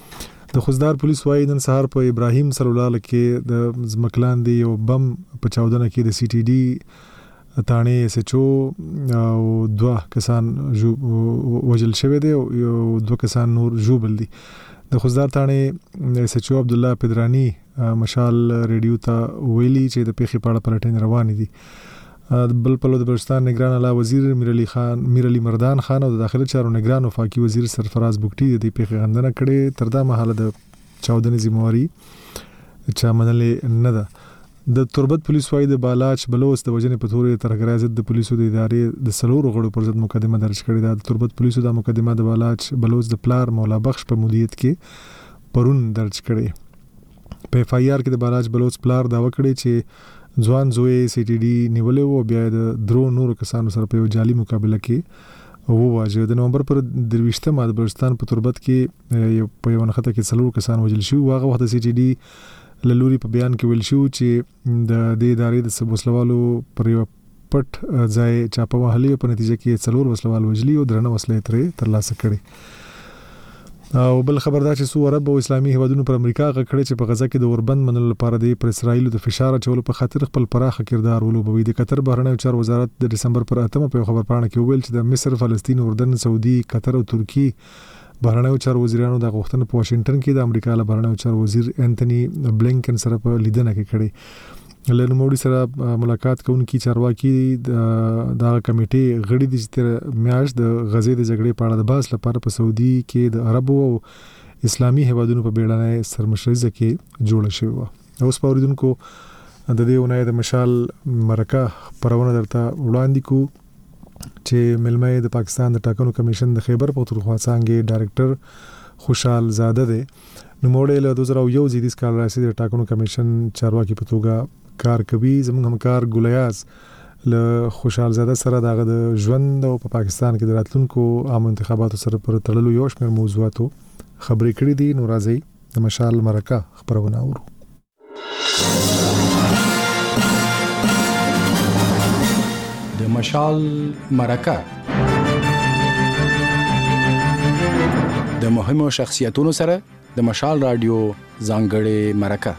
د خوزدار پولیس وايي نن سهار په ابراهیم سرولاله کې د زمکلان دی یو بم په چاودنه کې د سی ټي ډي تانه سچو او 2 کسان وجل شوی دی او 2 کسان نور جوبل دي. د خوزدار تانه سچو عبد الله پدرانی مشال ریډیو ته ویلي چې د پیښې په اړه پلټنې روانې دي. بل پلو د بلوچستان نگران اعلی وزیر میر علي مردان خان او د داخله چارو نگران وفاقي وزیر سرفراز بوکټي د پیښې غندنه کړې. تر دا مهاله د چاودنې ذمہواری چا منلې نه ده. د تربت پولیس وايي د بالاچ بلوچ د وجنې په تورې ترګرای ضد د پولیسو د ادارې د سلورو غړو پر ضد مقدمه درج کړې ده. د تربت پولیسو د مقدمه د بالاچ بلوچ د پلار مولا بخش په مدیریت کې پرون درج کړې. په اف آی آر کې د بالاچ بلوچ پلار دا وکړي چې ځوان زوی سی ټي ډي نیولې او بیا د درو نورو کسانو سره په جعلي مقابله کې وواجه. د نومبر پر 23 د بلوچستان په تربت کې په یو نخته کې سلورو کسان وجل شو. هغه وخت سی ټي ډي لوري په بیان کې ویل شو چې د دې ادارې د سبوسلوالو پر یو پټ ځای چاپه وهلي په نتیجه کې څلور وسلوال وجلي او درنه وسلې ترې ترلاسه کړي. او بل خبردار چې سو عرب او اسلامي هیوادونو پر امریکا غکړي چې په غزا کې د اوربند منلو لپاره د اسرایل د فشار چولو په خاطر خپل پراخه کردار ولوبوي. د قطر بهرنیو چارو وزارت د دسمبر پر 8 په خبر پاڼه کې ویل چې د مصر، فلسطین، اردن، سعودي، قطر او ترکی بهرنیو چارو وزیرانو د غوښتنې په واشنگټن کې د امریکا له بهرنیو چارو وزیر انټونی بلینکن سره په لیدنه کې کړي. له نوموړي سره ملاقات کوونکی چارواکي د کمیټې غړي دي چې میاش د غزې د جګړې په اړه د بحث لپاره په سعودي کې د عربو او اسلامي هیوادونو په بیړنۍ سرمشرۍ کې جوړ شوی و. اوس په اوریدونکو د دې ونای د مشال مرکه پرونه درته وړاندې کو چې ملمه د پاکستان د ټاکنو کمیشن د خیبر پختونخوا څنګه ډایریکټر خوشحال زاده دی. نو موړې له 2001 زیدیس کال راځي د ټاکنو کمیشن چارواکي په توګه کار کوي. زموږ همکار ګولیاز له خوشحال زاده سره د ژوند او په پاکستان کې د راتلونکو عام انتخاباتو سره پر تړلو یو شمېر موضوعاتو خبرې کړې دي. نو راځي د مشال مرکه خبرونه اورو. د مشال مرکه د مهمو شخصیتونو سره د مشال رادیو ځانګړې مرکه.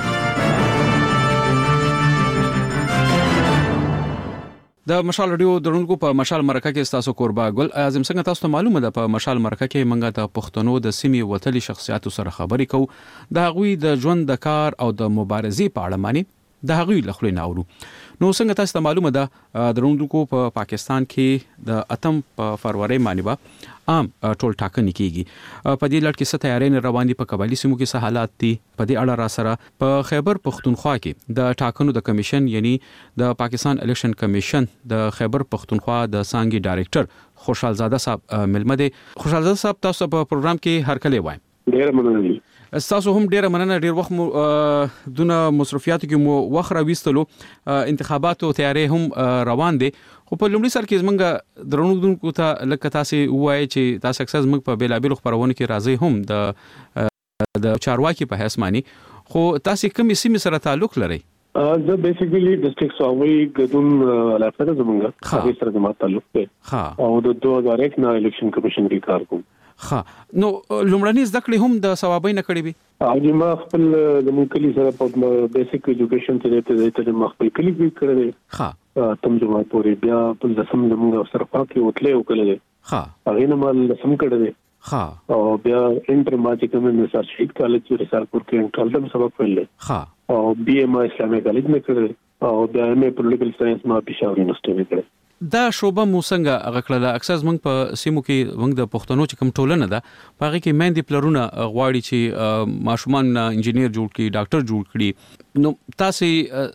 د مشال رادیو درونکو په مشال مرکه کې تاسو قربا ګل اعظم څنګه تاسو ته معلومه ده په مشال مرکه کې منګه د پښتنو د سیمې وتلي شخصیتو سره خبرې کوو د هغوی د ژوند د کار او د مبارزې په اړه معنی د هغوی لخوا نه اورو. نو څنګه تاسو ته معلومه ده درونکو په پاکستان کې د اتم په فروری باندې با عام ټول ټاکنې کیږي. په دې لړ کې څه تیارې روان دي، په قبایلی سیمو کې څه حالات دي، په دې اړه را سره په خیبر پختونخوا کې د ټاکنو د کمیشن یعنی د پاکستان الیکشن کمیشن د خیبر پختونخوا د څنګه ډایریکټر خوشحال زاده صاحب ملمه دي. خوشحال زاده صاحب تاسو په پروګرام کې هر کله وایم. ډیر مننه. تاسو هم ډیره مننه. ډیر وخت دونه مصرفيات کې مو وخت راويستلو، انتخابات او تیارې هم روان دي. خو په لومړي سر کې زمونږ درونکو ته لکه تاسو وایي چې تاسو اکثر زمونږ په بیلابل خبرونه کې راځي هم د چارواکي په حیث مانی، خو تاسو کومې سیمې سره تعلق لرئ؟ زه بیسیکلی ډسټریکټ ساوي ګدون علاقه زمونږ هغه سره د ما تعلق دی او د 2001 نه الیکشن کمیشن کې کار کوم. ها نو لومړني زده کړې هم د ثوابای نه کړې وي؟ او ما خپل د مونکلي سره په بیسیک ایجوکیشن ته د خپل کلی کې کړل. ها تم جوړ پورې بیا په دسم د موږ سره پاکي وتلې وکړل. ها هغه نه مال سم کړل. ها او بیا انټر ماټیک من سر شهید کالج کې رسالپور کې انټرل سبق ویل. ها او بي ام اسلامي کالج کې کړل او بیا ام پولیټیکل ساينس ما پېښور یونیورسيټي کې کړل. دا شوبه مو څنګه هغه کړله اکثر موږ په سیمو کې موږ د پښتنو چې کوم ټولنه ده په هغه کې مېندې پلرونه غواړي چې ماشومان انجینیر جوړ کړي ډاکټر جوړ کړي نو تاسو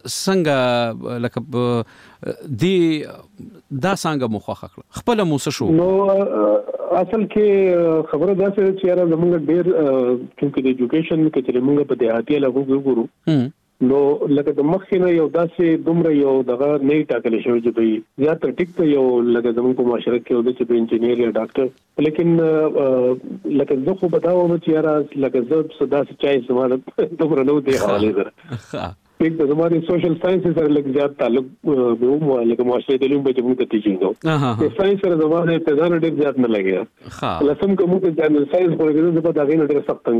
څنګه لکه دی دا څنګه مخه کړ خپل مو څه شو نو اصل کې خبره دا چې یاره زموږ ډېر چې د ایجوکیشن کې چې موږ په دیهاتي علاقو کې ګورو نو لکه د مخینه یو داسې دومره یو دغه نه ټاکل شوی چې به زیات ټیک ته یو لکه زموږ په معاشره کې یو چې به انجینیر یا ډاکټر لیکن لکه زه خو بتاوم چې یاره لکه زه صدا سچای سماره دومره نو دی حواله سره یک د زماري سوشل ساينس سره لږ زیات تعلق به مو لکه معاشري علوم به موږ ته ټیچینګ او ساينس سره زماره ابتداء ډېر زیات نه لګیا لسم کوم چې جنرال ساينس په کې د پتا غي نه ډېر سخت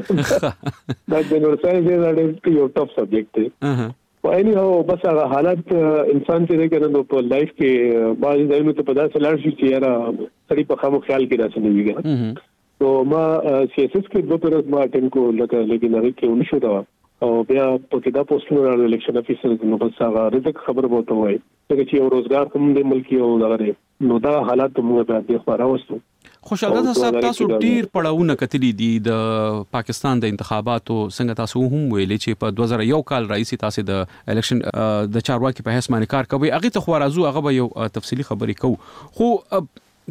څنګه دا جنرال ساينس ډېر یو ټاپ سبجیکټ دی وایي هو بس هغه حالت انسان چې دغه په لایف کې بعض ځایونو ته په داسې لار شي چې یاره سړي په خامو خیال کې راځي نه ویګا نو ما سی اس اس کې 2 پرز ما اټینډ کو لکه لیکن هغه کې ونشو دا او بیا په کې دا پوسټونه راغلي الیکشن افیسر نو بس هغه رزق خبر بوته وای چې یو روزګار کوم د ملک یو دغه نو دا حالات موږ په دې خبره واستو خوشاله صاحب تاسو ډیر پړاوونه کتلی دي د پاکستان د انتخاباتو څنګه تاسو هم ویلې چې په 2001 کال رئیس تاسو د الیکشن د چارواکي په حساب باندې کار کوي هغه ته خو راځو هغه به یو تفصیلی خبرې کوو خو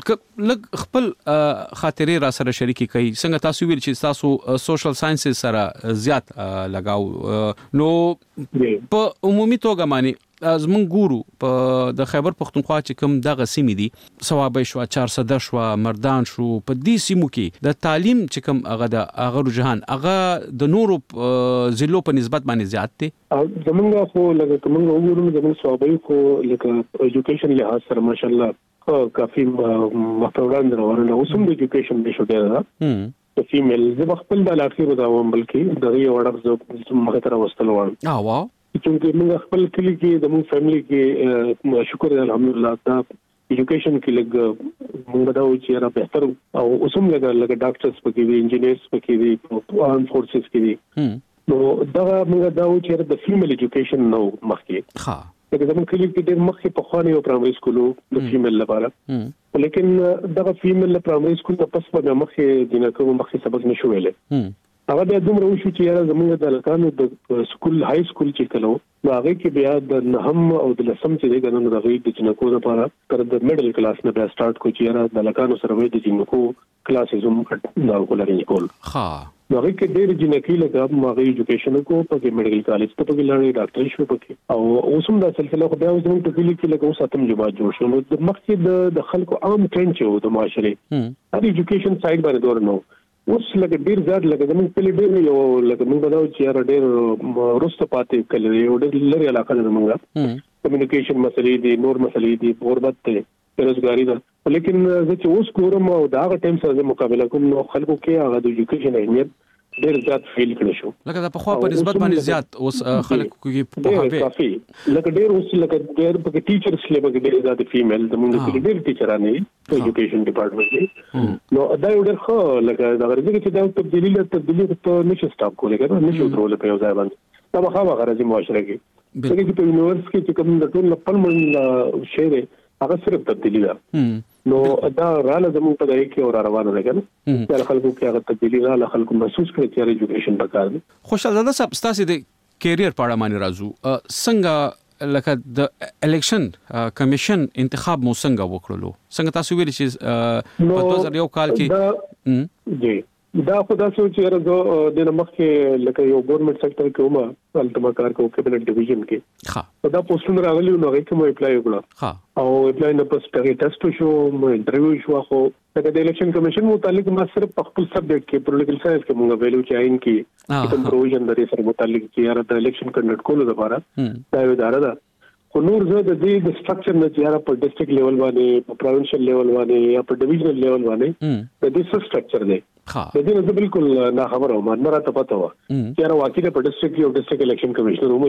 لږ خپل خاطرې را سره شریکي کوي څنګه تاسو ویل چې تاسو سوشل ساينسز سره زیات لگاو نو په عمومي توګه معنی زمون ګورو په د خیبر پختونخوا چې کوم دغه سیمې دي ثواب شو 400 شو مردان شو په دې سیمو کې د تعلیم چې کوم هغه د هغه رجحان هغه د نورو ضلعو په نسبت باندې زیات دي زمونږ خو لکه کوم وګورو زمونږ ثوابي خو لکه ایجوکیشن له سره ماشاءالله کافي محتویان روانه اوسم د ایجوکیشن نشو دی د فیمیل زه خپل د اخیرو دا وم بلکې د یو وړه مخه تر وستل وم واو چې موږ خپل کلی کې د موږ فیملی کې شکر الحمدلله دا ایجوکیشن کې لګ موږ دا و چې را بهتر او اوسم لګ ډاکټرز پکې دي انجینیرز پکې دي آرم فورسز کې دي نو دا موږ دا و چې د فیمیل ایجوکیشن نو مخکې ها لکه زموږ کلی کې ډېر مخکې په خواني او پرایمري سکولو د فیمیل لپاره لیکن دا فیمیل پرایمري سکول په پس په مخکې دینه کوم مخکې سبق نشو ویلې هغه د دومره وشو چې یاره زموږ د لکانو د سکول های سکول چې کلو نو هغه کې بیا د نهم او د لسم چې دغه د غوي د جنکو لپاره تر د میډل کلاس نه بیا سٹارټ کو چې یاره د لکانو سره وې د جنکو کلاسز هم دا کولای کول ها نو هغه کې ډېر جنکی لګا ما غي ایجوکیشن کو په میډیکل کالج ته په لړۍ ډاکټر شو پکې او اوسم دا سلسله خو بیا زموږ په کلی کې لګو ساتم جماعت جوړ شو نو د مخکې د خلکو عام ټرند چې د معاشري هغه ایجوکیشن سایډ باندې دور نو اوس لکه ډیر زیات لکه زموږ په لیډر یو لکه موږ بداو چې ډیر روسته پاتې کړي یو ډیر لري علاقه ده موږ کمیونیکیشن مسلې دي نور مسلې دي غربت ته روزګاری ده لیکن زه چې اوس ګورم او دا هغه ټایم سره مقابله کوم نو خلکو کې هغه د ایجوکیشن اهمیت ډیر زیات فیل کړی شو لکه د پخوا په نسبت باندې زیات اوس خلکو کې په هغه کافي لکه ډیر اوس لکه ډیر په ټیچرز لیول کې ډیر زیات فیمیل د موږ کې ډیر ټیچرانه په ایجوکیشن ډپارټمنټ کې نو دا یو ډیر خو لکه دا ورته چې دا تبدیلی ته نشي سټاپ کولای کنه نشي درول په یو ځای باندې دا به راځي معاشره کې څنګه چې په یونیورسيټي کې کوم د ټول خپل من شعر هغه صرف تبدیلی ده نو دا رااله زموږ په دای کې اور روانه ده کنه دا خلکو کې هغه تبدیلی رااله خلکو محسوس کړي چې ایجوکیشن پکار دي خوشاله صاحب تاسو د کیریئر په اړه باندې راځو څنګه لکه د الیکشن کمیشن انتخاب مو څنګه وکړلو څنګه تاسو ویل چې په 2001 کال کې جی دا خو دا چې راځو د مخکې لکه یو ګورنمنت سېکټر کې ومه التما کار کو کیبنټ ډیویژن کې ها دا پوسټونه راغلي نو هغه کې مو اپلای وکړه ها او اپلای نه پس ټیسټ شو مو انټرویو شو خو د الیکشن کمیشن متعلق ما صرف خپل سبجیکټ کې پولیټیکل ساينس کې موږ ویلو چې عین کې کوم پروویژن د سره متعلق چې یاره د الیکشن کنډکټ کولو لپاره دا یو اداره ده خو نور زه د دې د سټرکچر نه چې یاره په ډیسټریکټ لیول باندې په پروینشل لیول باندې یا په ډیویژنل لیول باندې د دې څه سټرکچر دی د دې نه بالکل نه خبره و ما نه راته پته و چې یاره واقعي په ډیسټریکټ یو ډیسټریکټ الیکشن کمیشنر ومه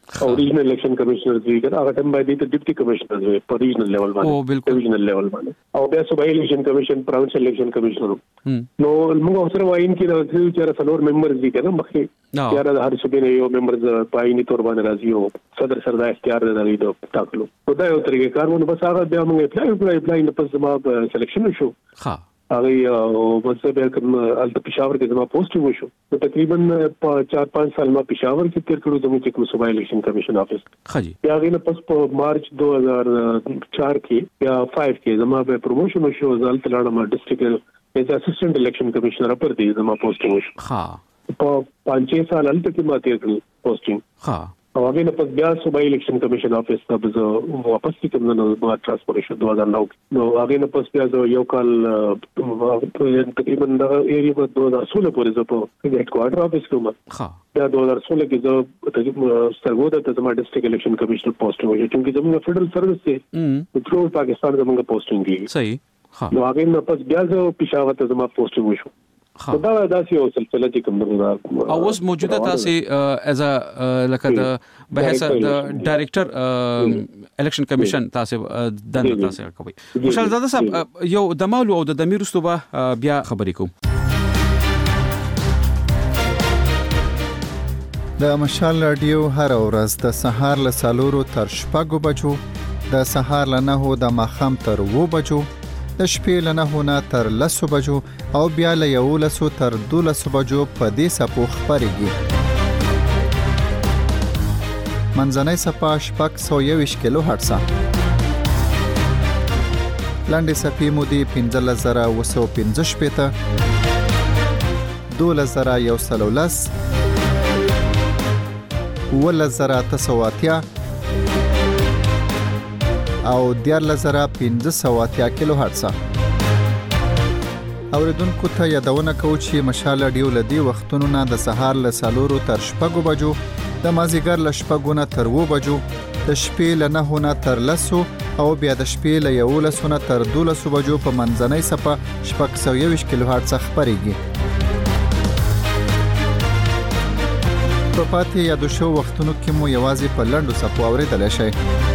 او ریجنل الیکشن کمشنرز وی کنه هغه ټیم باندې ته ډیپټي کمشنرز وي په ریجنل لیول باندې ډیویژنل لیول باندې او بیا صوبایي الیکشن کمیشن پروینشل الیکشن کمشنر نو موږ سره وایم کې د چې څلور ممبرز دي کنه مخکې یاره د هر صوبې نه یو ممبرز پایني تور باندې راځي او صدر سردا اختیار دی د ټاکلو په دا یو طریقې کارونه بس هغه بیا موږ اپلای نه پس ما سلیکشن شو ها هغه وڅ بیا کوم الته پېښور کې زما پوسټ وشو نو تقریبا 4-5 سال ما پېښور کې تیر کړو زموږ چې کوم صوبایي الیکشن کمیشن افیس خجی بیا غینه پس په مارچ 2004 کې یا 5 کې زما به پروموشن شو ځل تلاړم ډیسټریکټ ایز اسسټنټ الیکشن کمیشنر پر دی زما پوسټ وشو ها په 5-6 سال الته کې ما تیر کړو پوسټینګ ها او هغه نه پس بیا صوبایي الیکشن کمیشن افیس ته به واپس کوم نه نو ترانسفر شو 2009 نو هغه نه پس بیا یو کال تقریبا د ایریا په 2016 پورې زه په هیډ کوارټر افیس کوم ها بیا 2016 کې زه سرګودا ته زما ډیسټریکټ الیکشن کمیشنر پوسټ وشو چې زموږ فدرل سروس دی ټول پاکستان زموږ پوسټینګ دی صحیح ها نو هغه نه پس بیا زه پېښور ته زما پوسټ وشو دا داسې یو سلسله چې کوم نه او اوس موجوده تاسو از لکه د بحث د ډایریکټر الیکشن کمیشن تاسو دنه تاسو کوي خوشحال زاده صاحب یو د مالو او د دمیر رستوبه بیا خبرې کوم د مشال رادیو هر ورځ د سهار له 4 تر 6 بجو د سهار له 9 د ماخام تر 2 بجو د شپې له 9 نه تر 10 بجو او بیا له 11 تر 12 بجو په دې سپو خبرېږي منځنۍ صفه 621 کیلو هرتز لاندې صفې مودي 15915 پته 2113 1980 او 14580 کیلو هرتز اوریدونکو ته یادونه کوم چې مشال رادیو لدی وختونو نه د سهار له 4 تر 6 بجو د مازیګر له 6 نه تر 2 بجو د شپې له 9 نه تر 10 او بیا د شپې له 11 نه تر 12 بجو په منځنۍ صفه 621 کیلو هرتز خبرېږي په پاتې یادو شو وختونو کې مو یوازې په لنډو صفو اوریدل شي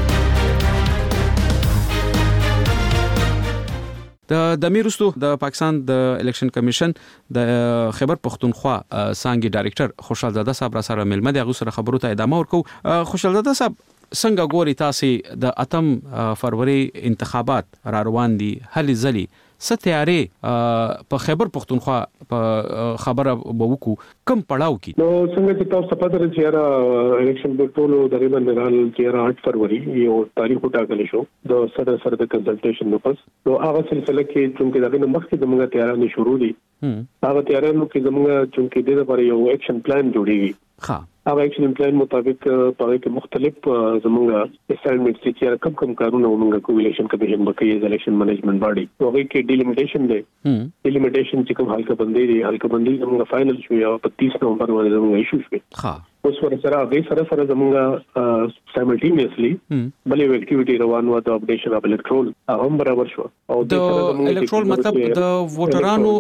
د میرستو د پاکستان د الیکشن کمیشن د خیبر پختونخوا څنګه ډایریکټر خوشحال زاده صاحب را سره ملمه دی غو سره خبرو ته ادامه ورکو خوشحال زاده صاحب څنګه ګوري تاسو د اتم فروری انتخابات را روان دي هلي ځلي ستیارې په خیبر پختونخوا په خبره وکړو کم پړاو کی نو څنګه چې تاسو په دغه چیرې الیکشن په ټولو تقریبا نهال چیرې 8 فروری یو تاریخ ټاکل شو د صدر سره د کنسلټیشن نو پس نو هغه سلسله کې چې دغه مخکې د موږ تیارانه شروع دي هغه تیارانو کې زموږ چې د لپاره یو اکشن پلان جوړیږي ها هغه اکشن پلان مطابق په کې مختلف زموږ اساینمنټ چې کم کارونه موږ کوو الیکشن کمیشن بکې الیکشن مینجمنٹ باډي هغه کې ډیلیمیټیشن دی ډیلیمیټیشن چې کوم حلقه بندي زموږ فائنل شو یا په 30 نومبر باندې زموږ ایشو شو ها اوس ورسره سره زموږ سایملټینیسلی بلې اکټیویټي روان و د اپډیشن اف الیکټرول هم برابر شو او د الیکټرول مطلب د ووټرانو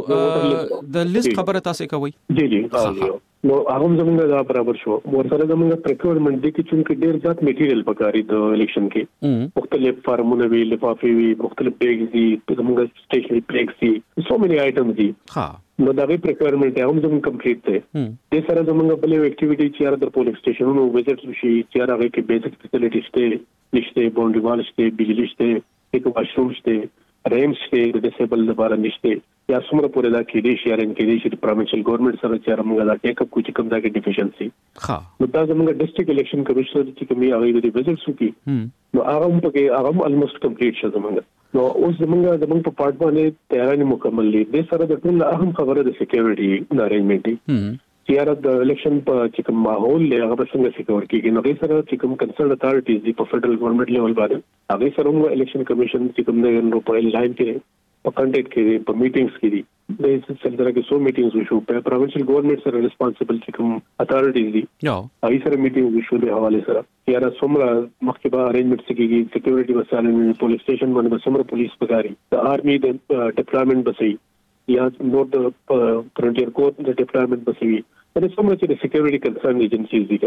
د لیست خبره تاسو کوي جی نو هغه زموږ دا برابر شو ورسره زموږ پریکورمنت دي چې ډیر ځات میټیریل پکاري د الیکشن کې مختلف فارمونه وی لفافې وی مختلف بیگز دي زموږ سټیشنری پلیکس دي سو مینی آیټمز دي ها نو دا وی پریکورمنت هم زموږ کمپلیټ دی د سره زموږ بلې اکټیویټي چې د پولینګ سټیشنونو وزټ شي چې هغه کې بیسیک فیسیلیټیز ته نشته باونډري وال شته بجلی شته یک واشروم شته ریمز شته د ډیسیبل لپاره نشته یا څومره پورې دا کې دي شیرین کې دي چې پروینشل ګورنمنت سره چې موږ دا ټیک اپ کوچ کم دا کې ډیفیشنسي ها نو دا زموږ ډیسټریکټ الیکشن کمیشنر چې کومي هغه د وزټ سوکي نو هغه هم پکې هغه الموست کمپلیټ شو زموږ نو اوس زموږ په پارت باندې تیاری مکمل دي د سره د ټول اهم خبره د سکیورټي ارینجمنت دي چې د الیکشن په چې کوم ماحول له هغه څنګه سکیور کیږي نو غیر سره چې کوم کنسرن اتارټیز دي په فدرل ګورنمنت لیول باندې هغه سره موږ الیکشن کمیشن چې کوم نه په لاین کې په کانټیکټ کې په میټینګز کې دي د سلسله کې سو میټینګز وشو په پروینشل ګورنمنت سره ریسپانسیبل چې کوم اتارټیز دي هغه سره میټینګ وشو د حواله سره یاره څومره مخکې ارینجمنټ کېږي سکیورټي وسایل پولیس سټیشن باندې څومره پولیس پکاري د آرمي د ډیپلویمنٹ بسې یا نور د فرنټیر کور د ډیپلویمنٹ بسې دا څومره چې د سکیورټي کنسرن ایجنسیز دي کنه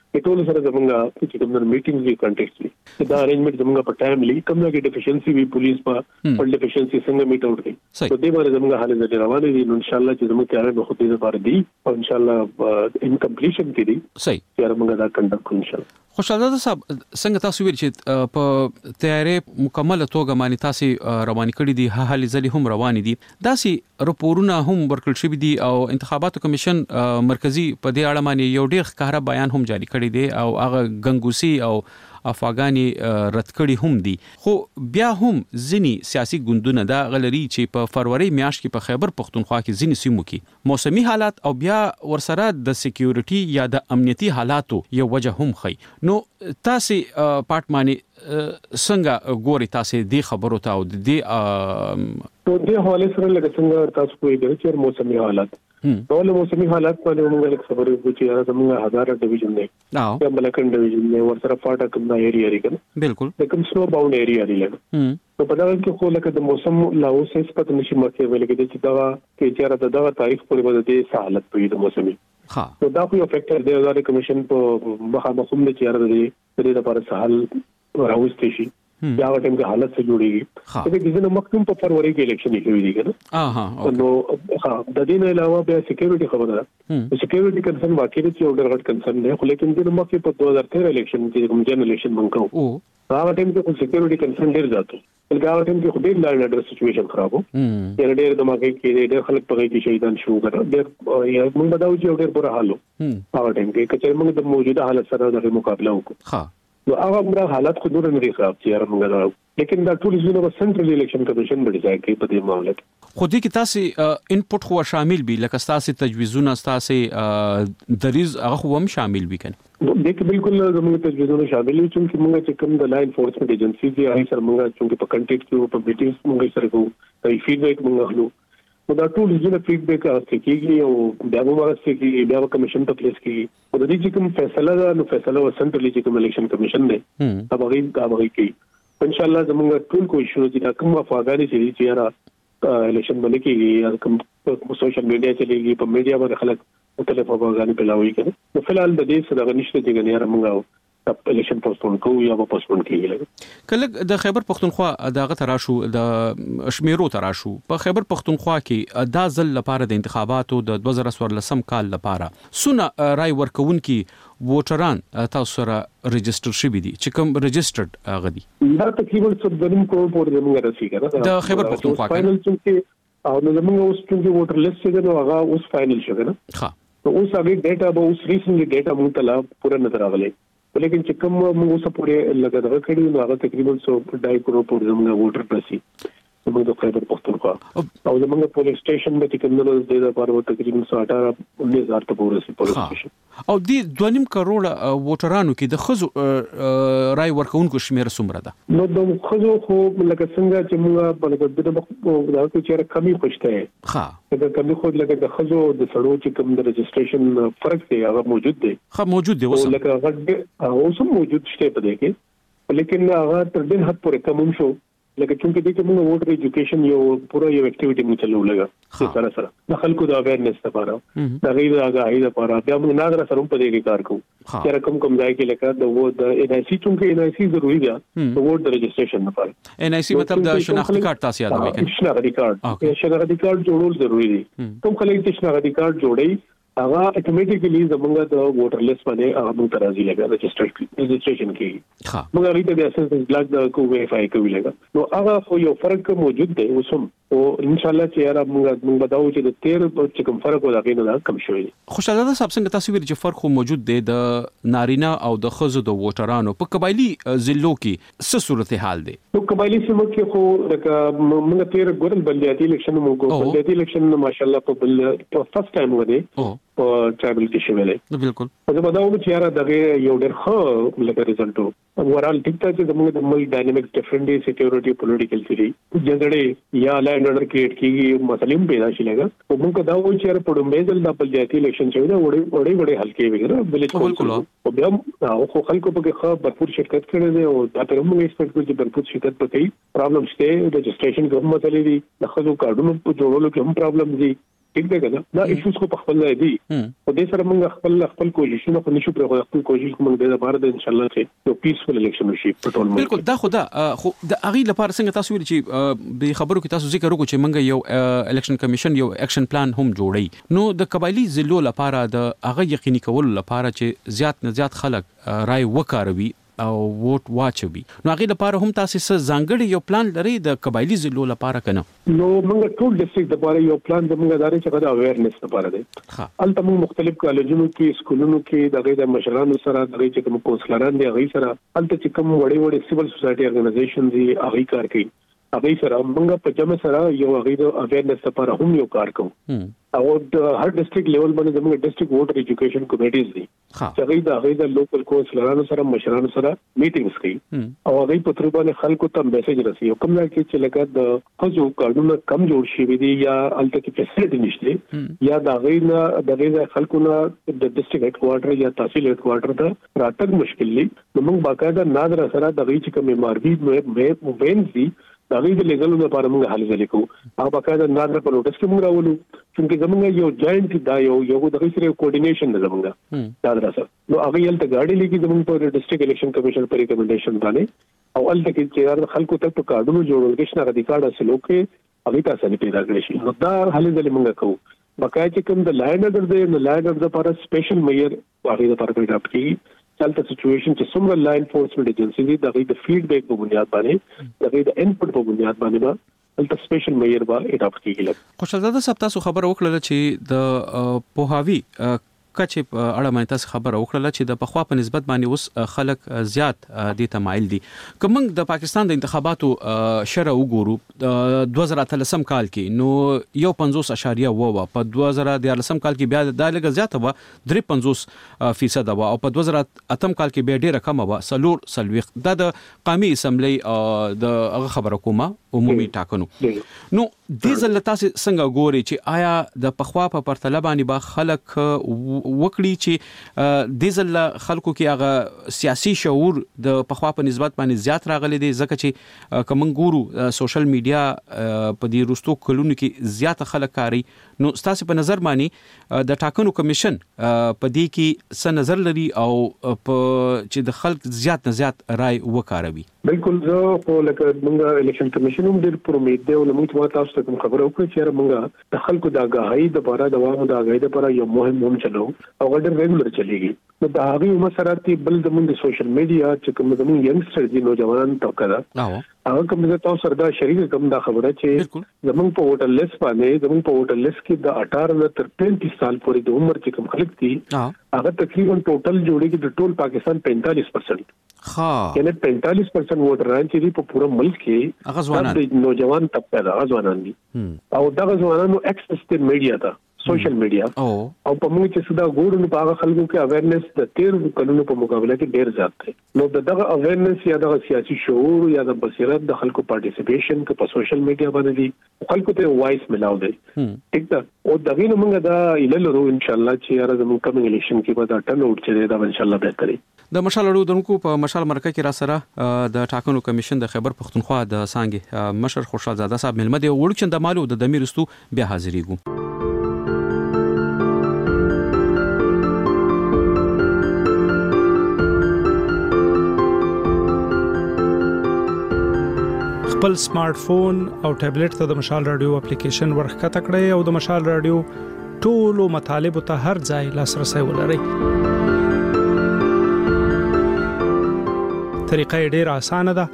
ټول سره زمونږه چې کوم میټینګز وی کنټیکټ وی دا ارینجمنت زمونږه په ټایم لې کوم نه کې ډیفیشنسي وی پولیس په ډیفیشنسي څنګه میټ اوټ کړي نو دې باندې زمونږه حالت د روانې دي نو ان شاء الله چې زموږ تیارې به خو دې لپاره دي او ان شاء الله ان کمپلیشن کې دي صحیح تیار موږ دا کنډکټ کوو ان شاء الله. خوشحال صاحب څنګه تاسو ویل چې په تیارې مکمل توګه باندې تاسو روان کړی دي هلي ځلې هم روان دي داسې راپورونه هم ورکړل شوی دي او انتخاباتو کمیشن مرکزی په دې اړه باندې یو ډېر ښکاره بیان هم جاری کړی دی او هغه ګنګوسی او افغاني رد کړي هم دي خو بیا هم ځینی سیاسي ګوندونه دا غلري چې په فروری میاشت کې په خیبر پختونخوا کې ځینی سیمو کې موسمي حالات او بیا ورسره د سکیورټي یا د امنیتي حالاتو یو وجه هم خي نو تاسو پارټماني څنګه ګوري تاسو دې خبرو ته او دې دې حواله سره لکه څنګه تاسو کوی د چیر موسمي حالات ټول موسمي حالات باندې موږ خبرې وکړو چې زموږ هزار ډیویژن دی یا ملکن ډیویژن دی ورسره فاټا کوم ایریا لري کنه بالکل د کوم سلو باوند ایریا دی لګ نو په دا کې خو لکه د موسم لاوسس پته نشي مکه ویل کې چې دا کې چیرې دا تاریخ پورې باندې دې حالت په دې موسمي نو دا خو یو فیکټر دی د کمیشن په مخامخ هم چیرې دې لپاره سهال راوستي شي یا ټیم کې حالت څه جوړيږي چې د ګزنه مخکوم په فروری کې الیکشن کې ویلي کنه نو د دې نه علاوه به سکیورټي خبره ده سکیورټي کنسرن واقعي چې یو ډېر غټ کنسرن دی خو لیکن د مخکې په 2013 الیکشن کې کوم جن الیکشن منکو هغه ټیم کې سکیورټي کنسرن ډېر ځاتو بلکې هغه ټیم کې خو ډېر لاړ اډر سچويشن خرابو یعنی ډېر دماغي کې ډېر خلک په کې شهیدان شو کړه ډېر یا موږ بداو چې ډېر بره حالو هغه ټیم کې چې موږ د موجوده حالت سره د مقابله وکړو نو هغه موږ حالات خو نور نه لري خراب چې موږ لیکن دا ټول زونه په سنټرل الیکشن کمیشن باندې ځای کې په دې معاملې کې خو دې کې تاسو انپوټ خو شامل بي لکه تاسو تجویزونه تاسو دریز هغه هم شامل بي کنه دې کې بالکل زموږ تجویزونه شامل دي چې موږ چې کوم د لا انفورسمنت ایجنسی دي هغه سره موږ چې په کنټیکټ کې په میټینګز موږ سره کوو ای فیډبیک موږ اخلو نو دا ټول زونه فیډبیک راځي کېږي او بیا موږ راځي چې بیا کمیشن ته پلیس کېږي او د دې چې کوم فیصله ده نو فیصله سنټرل چې کوم الیکشن کمیشن دی هغه کوي ان شاء الله زموږ ټول کوشش وکړو چې کوم افغاني چې یاره الیکشن باندې کېږي یا کوم سوشل میډیا چلیږي په میډیا باندې خلک مختلف افغاني پلاوي کوي نو فلحال د دې سره نشته چې یاره موږ الیکشن پوسټپون کوو یا پوسټپون کیږي کله د خیبر پختونخوا دغه تراشو د شمیرو تراشو په خیبر پختونخوا کې دا ځل لپاره د انتخاباتو د 2014 کال لپاره سونه رای ورکون کې ووټران تاسو سره ريجستره شوي دي چې کوم ريجسترډ غدي دا تقریبا 7 کروڑ پورې موږ رسیدل د خیبر پختونخوا فائنل چې او نو موږ اوس چې ووټر لیست کې نو هغه اوس فائنل شوه نه ها نو اوس هغه ډیټا به اوس ریسنټلی ډیټا موږ ته لا پورا نظر راغلی لیکن چې کوم موږ اوس پورې لګا کړی نو هغه تقریبا 100 کروڑ پورې موږ ووټر رسي موږ د خیبر پختونخوا او زموږ پولیس سټیشن به کوم نو د لپاره تقریبا 18-19,000 ته پورې پولیس سټیشن او د 2.5 کروڑ ووټرانو کې د خزو رای ورکونکو شمیر څومره ده نو د خزو خو لکه څنګه چې موږ په دغه دا چې کمی خوشته ها دا کمی خو لکه د خزو د سړو چې کوم د رجسټریشن فرق دی هغه موجود دی موجود دی اوس لکه هغه اوس موجود شته په دې کې لیکن هغه تر دې حد پورې کم شو لکه چې دې کوم ووټر ایجوکیشن یو پورا یو اکټیویټي موږ چلو لګا سره د خلکو د اویرنس لپاره د غیر هغه لپاره بیا موږ ناګره سره په دې کې کار کوو چې رقم کم ځای کې لکه د ووټ د ان آی سی چې ان آی سی ضروری ده د ووټ د رجسټریشن لپاره ان آی سی مطلب د شناختی کارت تاسو یادوي کنه شناختی کارت جوړول ضروری دي کوم خلک چې شناختی کارت جوړي هغه اتوماتیکلی زمونږ د ووټر لیست باندې هغه موږ راځي لګا رجسټریشن کې موږ غوښتل د اساس بلاک د کو ویریفای کوي لګا نو هغه خو یو فرق موجود دی اوسم او ان شاء الله چې یاره موږ بداو چې د 13 چې کوم فرق ولا غینه کم شوی خوشاله ده صاحب څنګه تاسو ویل چې فرق خو موجود دی د نارینه او د خزو د ووټرانو په قبایلی ضلعو کې څه صورتحال دی نو قبایلی سیمو کې خو لکه موږ 13 ګورل بلدیاتي الیکشن موږ بلدیاتي الیکشن ماشاءالله په فرست ټایم ودی په ټرایبل کې شویلې بالکل زه بداو چې یاره دغه یو ډېر ښه لکه ریزلټ اوورال ټیک ته چې موږ د مل ډاینامیکس ډیفرنٹ دی سکیورټي پولیټیکل سری جګړې یا لاینډ اورډر کریټ کیږي مسلې پیدا شي لګا او موږ دا وایو چې په ډومبېزل د بلدیاتي الیکشن چې دا وړي هلکې وګره بلې بالکل او بیا خو خلکو په کې ښه بھرپور شرکت کړي دي او دا تر موږ ایکسپیکټ کوو چې بھرپور شرکت پکې پرابلم شته رجسټریشن کوم مسلې دي د خلکو کارډونو په جوړولو کې هم پرابلم دي ټیک دی کنه دا ایشوز کو په خپل ځای دي او د سره موږ خپل کوششونه په نشو پر خپل کوشش موږ د لپاره د ان شاء الله چې یو پیسفل الیکشن وشي په ټول ملک. بالکل دا خو د اغي لپاره څنګه تاسو ویل چې به خبرو کې تاسو ذکر وکړو چې موږ یو الیکشن کمیشن یو اکشن پلان هم جوړی نو د قبایلی ضلعو لپاره د هغه یقیني کول لپاره چې زیات نه زیات خلک رائے وکاروي او ووټ واچوي نو هغه لپاره هم تاسو ځانګړي یو پلان لري د قبایلی ضلعو لپاره کنه نو موږ ټول ډیسټریکټ لپاره یو پلان د موږ ادارې چې د اویرنس لپاره دی البته موږ مختلف کالجونو کې سکولونو کې دغه مشرانو سره دغه چې کوم کونسلران دي هغه سره البته چې کوم وړي سیویل سوسایټي ارګنایزیشن دي هغه کار کوي هغه سره موږ په جمع سره یو هغه د اویرنس لپاره هم یو کار کوو او د هر ډیسټریکټ لیول باندې زموږ ډیسټریکټ ووټر ایجوکیشن کمیټیز دي چې هغه د لوکل کونسلرانو سره مشرانو سره میټینګز کوي او هغه په تر باندې خلکو ته میسج رسي کوم ځای کې چې لکه د خزو کارډونه کم جوړ شي دي یا الته کې فیسیلیټی نشته یا د غیر خلکو نه د ډیسټریکټ هډ کوارټر یا تحصیل هډ کوارټر ته راتګ مشکل دي نو موږ باقاعده نادر سره د غي چې کوم ماربي موبین دي دا غي د لیګل لپاره موږ حل ولیکو هغه باقاعده نادر په نوټس کې موږ راولو چې زمونږ یو جاینټ دا یو د غي سره کوارډینیشن د زمونږ دا درسه نو هغه یل ته ګاډي لګي زمونږ په ډیسټریکټ الیکشن کمیشن پر ریکمنډیشن باندې او الته کې چې خلکو ته په کارډونو جوړول کې شنه غدي کارډ اصلو کې هغه تاسو نه پیدا کړی شي نو دا حل ځلې موږ کوو باقاعده چې کوم د لاین اډر دی نو لاین اډر لپاره سپیشل میئر هغه لپاره پیدا کړی چلته سچويشن چې څومره لا انفورسمنت ایجنسی دي دغه د فیډبیک په بنیاد باندې دغه د انپوټ په بنیاد باندې البته سپیشل میئر با اډاپټ کیږي. خوشحالزاده صاحب تاسو خبر وکړه چې د پوهاوی کچې اړه باندې تاسو خبر وکړه چې د پخوا په نسبت باندې اوس خلک زیات د تمایل دي کوم د پاکستان د انتخاباتو شرع وګورو 2013 کال کې نو 1.50% په 2014 کال کې بیا د لږ زیاته و 3.50% و او په 2008 کال کې بیا ډیره کم و سلوخ د قومي اسمبلی د هغه خبره کومه عمومي ټاکنو نو د ځل تاسو څنګه ګوري چې آیا د پخوا په پرتله باندې با خلک وکړي چې د ځل خلکو کې هغه سیاسي شعور د پخوا په نسبت باندې زیات راغلي دي ځکه چې کوم ګورو سوشل میډیا په دې روستو کلونو کې زیات خلک کاری نو تاسو په نظر باندې د ټاکنو کمیشن په دې کې څه نظر لري او چې د خلک زیات نه زیات رائے وکاروي. بالکل زه په لکه موږ الیکشن کمیشن هم ډېر پر امید دی او موږ تاسو ته کوم خبره وکړه چې موږ د خلکو د آگاهی د لپاره د عوامو د آگاهی لپاره یو مهم چلو او ډېر ریګولر چلیږي نو د هغه مسراتي بل زموږ د سوشل میډیا چې کوم زموږ ینګستر دي نوجوان طبقه دا هغه کوم د تاسو سره دا شریک کوم دا خبره چې زموږ په ووټر لیست باندې زموږ په ووټر لیست کې د 18 تر 35 سال پورې د عمر چې کوم خلک دي هغه تقریبا ټوټل جوړیږي د ټول پاکستان 45%. یعنی 45% ووټران چې په پوره ملک کې هغه د نوجوان طبقه دا ځوانان دي او دا ځوانانو ایکسس ته میډیا ته سوشل میډیا او په موږ چې صدا ګورو په هغه خلکو کې اویرنس د 13 کلونو په مقابله کې ډیر زیات دی نو دغه اویرنس یا د سیاسي شعور یا د بصیرت د خلکو پارټیسیپیشن کې په سوشل میډیا باندې دي خلکو ته وایس ملاو دی ټیک ده او دغه نو موږ دا ایللرو ان شاء الله چې یاره زموږ کمنګ الیکشن کې به دا ټرن اوټ چې دا ان شاء الله بهتري. د مشال اړوندونکو په مشال مرکه کې را سره د ټاکنو کمیشن د خیبر پختونخوا د سانګي مشر خوشحالزاده صاحب ملمه دی وړکچن د مالو د دمیرستو بیا حاضرېګو. خپل سمارټ فون او ټابلیټ ته د مشال رادیو اپلیکیشن ورخکته کړئ او د مشال رادیو ټولو مطالبه ته هر ځای لاسرسي ولرئ. طریقه ډیره اسانه ده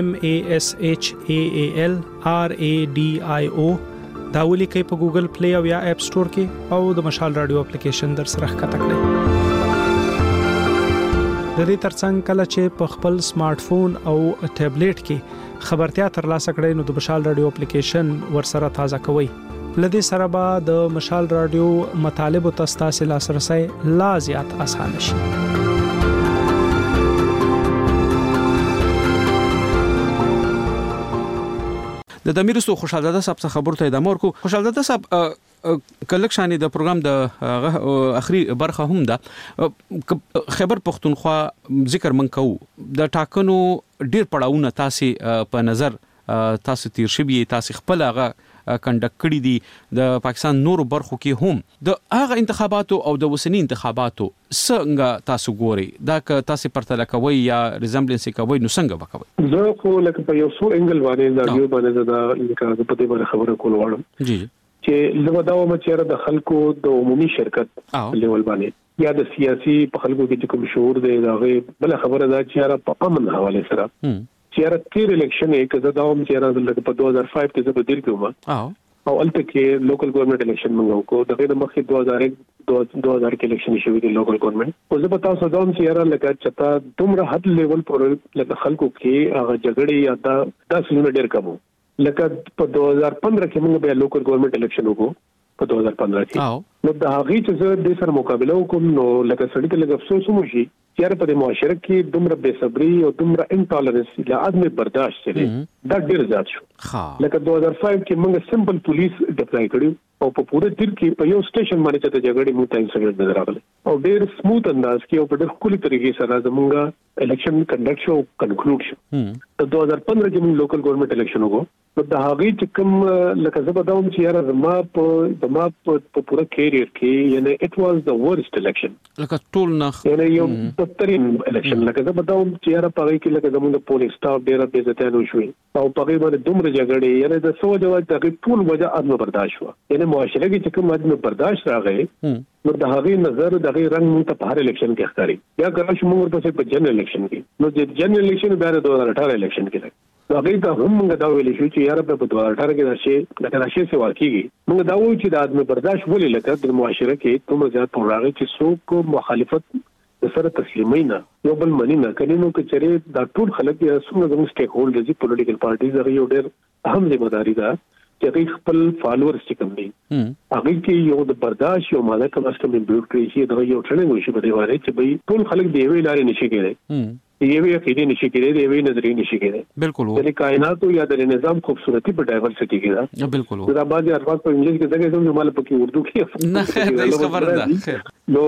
MASHAAL RADIO دا ولیکئ په ګوګل پلی او یا اپ سٹور کې او د مشال رادیو اپلیکیشن در سره ښکته کړئ. د دې ترڅنګ کله چې په خپل سمارټ فون او ټابلیټ کې خبرتیا ترلاسه کړئ نو د مشال رادیو اپلیکیشن ورسره تازه کوئ. لدې سره به د مشال رادیو مطالب او تاسو لاسرسي لا زیات اسانه شي. د دمیرستو خوشحالزاده صاحب څخه خبرته ادامه ورکو. خوشحالزاده صاحب کلکشانې د پروګرام د اخري برخه هم ده خیبر پختونخوا ذکر من کو د ټاکنو ډیر پړاوونه تاسو په نظر تاسو تیر شوی تاسو خپل هغه کنډک کړي دي د پاکستان نورو برخو کې هم د هغه انتخاباتو او د وسنی انتخاباتو څنګه تاسو ګوري دا که تاسو پرتله کوي یا ریزمبلنس کوي نو څنګه وکوي زه خو لکه په یو څو انګل باندې دا یو باندې دا لکه په دې باندې خبره کول غواړم جی چې لږ دا و چې د خلکو د عمومي شرکت لیول باندې یا د سیاسي په خلکو کې کوم شعور دی دا غي بل خبره دا چې په امن حواله سره چې تیر الیکشن یې کزه دا هم چې لکه په 2005 کې زه بدل کوم او الته کې لوکل ګورنمنت الیکشن منغو کو دغه مخکې 2000 کې الیکشن شوی دی لوکل ګورنمنت او زه په تاسو دا هم چې لکه چتا دومره حد لیول پر لکه خلکو کې هغه جګړې یا دا څلونه ډېر کمو لکه په 2015 کې موږ به لوکل ګورنمنت الیکشن وکړو په 2015 کې نو دا هغه چې زه د سر مقابله وکم نو لکه سړی ته لږ افسوس مو شي چې په معاشره کې دومره بے صبري او دومره انټالرنس له عدم برداشت سره دا ډېر زیات شو لکه 2005 کې موږ سمپل پولیس ډپلای کړو او په پوره دیر کې په یو سټیشن باندې چې جګړې مو ټایم سره نظر راغله او ډېر سموث انداز کې او په ډېر خولي طریقې سره زموږ الیکشن کنډکټ شو کنکلود شو په 2015 کې موږ لوکل ګورنمنت الیکشن وکړو نو دا هغه چې کوم لکه زه به دا هم چې یاره زما په پوره کیریئر کې یعنی اټ واز د ورست الیکشن لکه ټول نه یعنی یو بدترین الیکشن لکه زه به دا هم چې یاره په کې لکه زموږ پولیس سټاف ډېر بې عزتانه شوی او په هغه باندې دومره جګړې یعنی د سو جواب د ټول وجه عدم برداشت و یعنی معاشره کې چې کوم عدم برداشت راغی نو د هغه نظر د هغه رنگ مونږ ته په هر الیکشن کې ښکاري یا کله چې موږ ورپسې په جنرال الیکشن کې نو د جنرال الیکشن بیا د 2018 الیکشن کې نو هغه ته هم موږ دا ویل شو چې یاره په 2018 کې دا شی څه واقعي موږ دا وایو چې د عدم برداشت ولې لکه د معاشره کې کوم ځای په راغی چې څوک مخالفت د سره تسلیمینا یو بل منی نه کړي نو چې چیرې دا ټول خلک یا څنګه زموږ سټیک هولډرز دي پولیټیکل پارټیز هغه یو ډېر اهم ذمہ داری ده چې خپل فالوورز چې کوم دي هغه کې یو د برداشت یو ماده کوم څه کوم بیوټ کړی شي دا یو ټریننګ وشي په دی واره چې به ټول خلک دی وی لارې نشي کېږي یوه عقیده نشي کېږي یوه نظریه نشي کېږي بالکل د کائنات او یا د نظام خوبصورتي په ډایورسټي کې ده بالکل دا بعضي الفاظ په انګلیسي کې څنګه زموږ مال په کې اردو کې نه دا خبره ده نو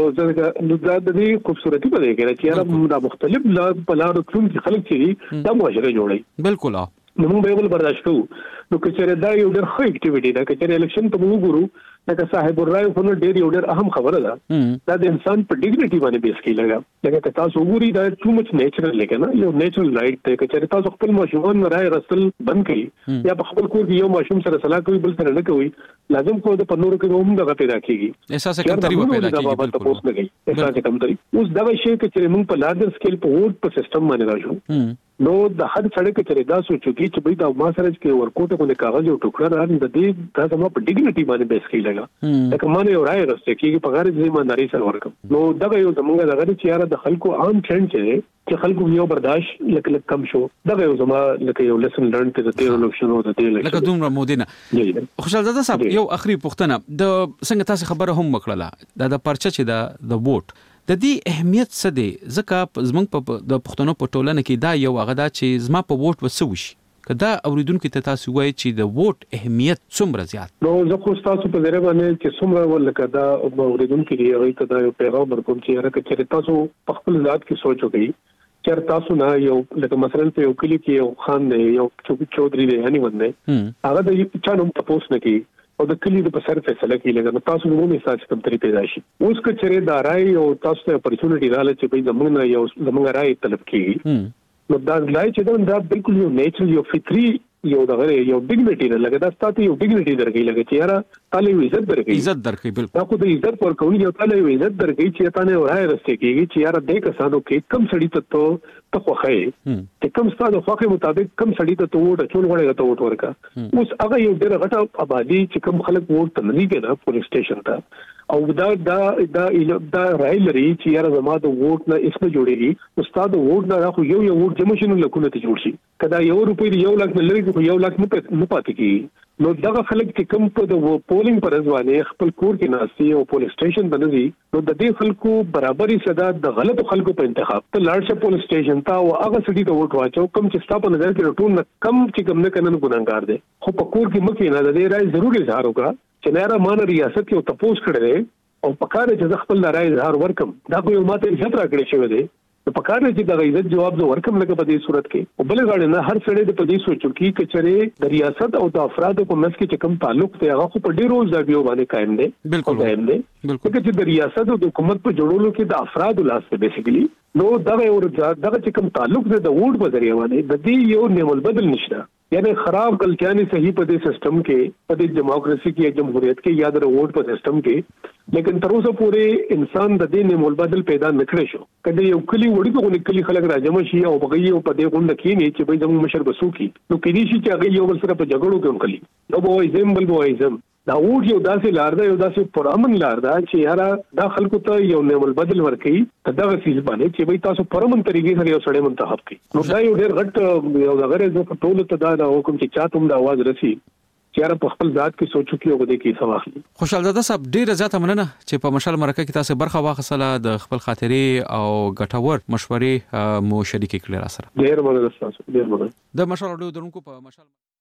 دا د دې خوبصورتي په دې کې چې دا مختلف په لارو کې خلک چې دا معاشره جوړي بالکل نو موږ به ول برداشت کوو نو کچره دا یو ډېر ښه اکټیویټي ده کچره الیکشن ته موږ ګورو لکه صاحب الرای په ډېر یو ډېر اهم خبره ده دا د انسان په ډیګنیټي باندې بیس کیږي لکه تاسو وګورئ دا ټو مچ نیچرل لکه نه یو نیچرل رائټ ته کچره تاسو خپل ماشومان رائے رسل بند کړئ یا په خپل کور کې یو ماشوم سره صلاح کوي بل سره نه کوي لازم کو د پنور کې هم دغه پیدا کیږي احساس کمتري و پیدا کیږي بالکل احساس کمتري اوس دغه شی چې موږ په لارجر سکیل په ووټ په سیستم باندې راځو نو د هر سړی کې دا سوچو چې به دا ما سره کې ورکوټه باندې کاغذ او ټوکر راځي د دې دا زما په ډیګنیټي باندې بیس کیږي لکه مانه یو رائے راسته کیږي په غیر ځمانداري سره ورکم نو دغه یو زمونږ دغه چې یاره د خلکو عام ټرند چې خلکو یو برداشت لکه کم شو دغه یو زما لکه یو لیسن لرن ته د تیر الیکشن او د دې لکه دومره مودینه خوشحال زاده صاحب یو اخري پوښتنه د څنګه تاسو خبره هم وکړه د پرچه چې د ووټ د دې اهمیت څه دی ځکه زمونږ په د پښتنو په ټولنه کې دا یو هغه دا چې زما په ووټ وسوي کدا اوریدونکو ته تاسو وایي چې د ووټ اهمیت څومره زیات نو زه خو تاسو په ذریعہ باندې چې څومره ولکه دا اوریدونکو کې هغه ته دا یو پیغام ورکوم چې راکه چې تاسو په خپل ذات کې سوچ وکړئ چې تاسو نه یو لکه مثلا په یو کلی کې یو خان دی یو چودري دی هني ونه هغه د چا نوم تاسو نه کوي او د کلی د په سر فیصله کوي لکه تاسو نو نه ساتي کوم طریقې پیدا شي اوس که چیرې دا رائے او تاسو ته اپورچونټی رااله چې په زمونږ یو زمونږ رائے طلب کیږي نو دا رائے چې دا بالکل یو نیچرل یو فطری یو دغه یو ډیګنیټی نه لګا دا ستاسو یو ډیګنیټی درکې لګا چې یاره تعالی عزت درکې بالکل تاسو د عزت پر کوي یو تعالی عزت درکې چې تاسو ورای راسته کېږي چې یاره دې کسانو کې کم سړی ته خوخه چې کم ستاسو خوخه مطابق کم سړی ته ووټ چول غوړې ته ووټ ورکا اوس هغه یو ډېر غټه آبادی چې کم خلک ووټ ته نه کېده پولیس سټیشن ته او دا رائے لري چې یاره زما د ووټ نه اسمه جوړېږي استاد ووټ نه راخو یو ووټ جمع شنو لکونه ته جوړ شي کدا یو روپۍ یو لک نه لري یو لک نه پاتې کیږي نو دغه خلک چې کوم په د پولینګ پر ځوانه خپل کور کې ناسي او پولیس سټیشن باندې نو د دې خلکو برابرۍ صدا د غلطو خلکو په انتخاب ته لاړ پولیس سټیشن ته او هغه سړي ته ووټ واچو کوم چې ستاسو په نظر کې ټول کم چې کوم نه کنن ګناګار دي خو په کور کې مکه نه د دې رائے ضروري اظهار وکړه چې نه مان ریاست کې تپوس کړي او په کار چې خپل رائے اظهار ورکم دا کوم ماته عزت راکړي شوی دی په کار نه چې د عزت جواب زو ورکم لکه په دې صورت کې او بل غاړه نه هر سړی د پدې سوچو کې کچره د ریاست او د افراد په منځ کې کوم تعلق دی هغه په ډیرو ځایونو باندې قائم دی بالکل قائم دی چې د ریاست او د حکومت په جوړولو کې د افراد لاس ته بیسیکلی نو دغه کوم تعلق دی د ووټ په ذریعہ باندې د دې یو نیمل بدل نشته یعنی خراب غلطیاں صحیح په دې سیستم کې په دې دیموکراسي کې جمهوریت کې یاد رہو ووټ په سیستم کې لیکن تر اوسه پورې انسان د دې نیمل بدل پیدا نکړي شو کله یو کلی وړي په کلی خلک راځم شي او بغي په دې غونډه کې نه چې به زموږ مشر بسو کی نو کېږي چې هغه یو بل سره په جګړو کې کلی نو به ایزم بل به ایزم دا ووټ یو داسې لار ده یو داسې پرامن لار ده چې یاره دا خلکو ته یو نیمل بدل ورکړي دغه چیز باندې چې به تاسو پرامن طریقې سره یو سړی منتخب کړي نو دا یو ډېر غټ یو دغه زه ټول ته دا حکم چې چاته هم د आवाज رسی چې یاره په خپل ذات کې سوچو کې او دې کې سواخلي خوشحال زاده صاحب ډیره زیاته مننه چې په مشال مرکه کې تاسو برخه واخصله د خپل خاطرې او ګټور مشورې مو شریک کړل را سره ډیر مننه تاسو ډیر مننه د مشال اډیو درونکو په مشال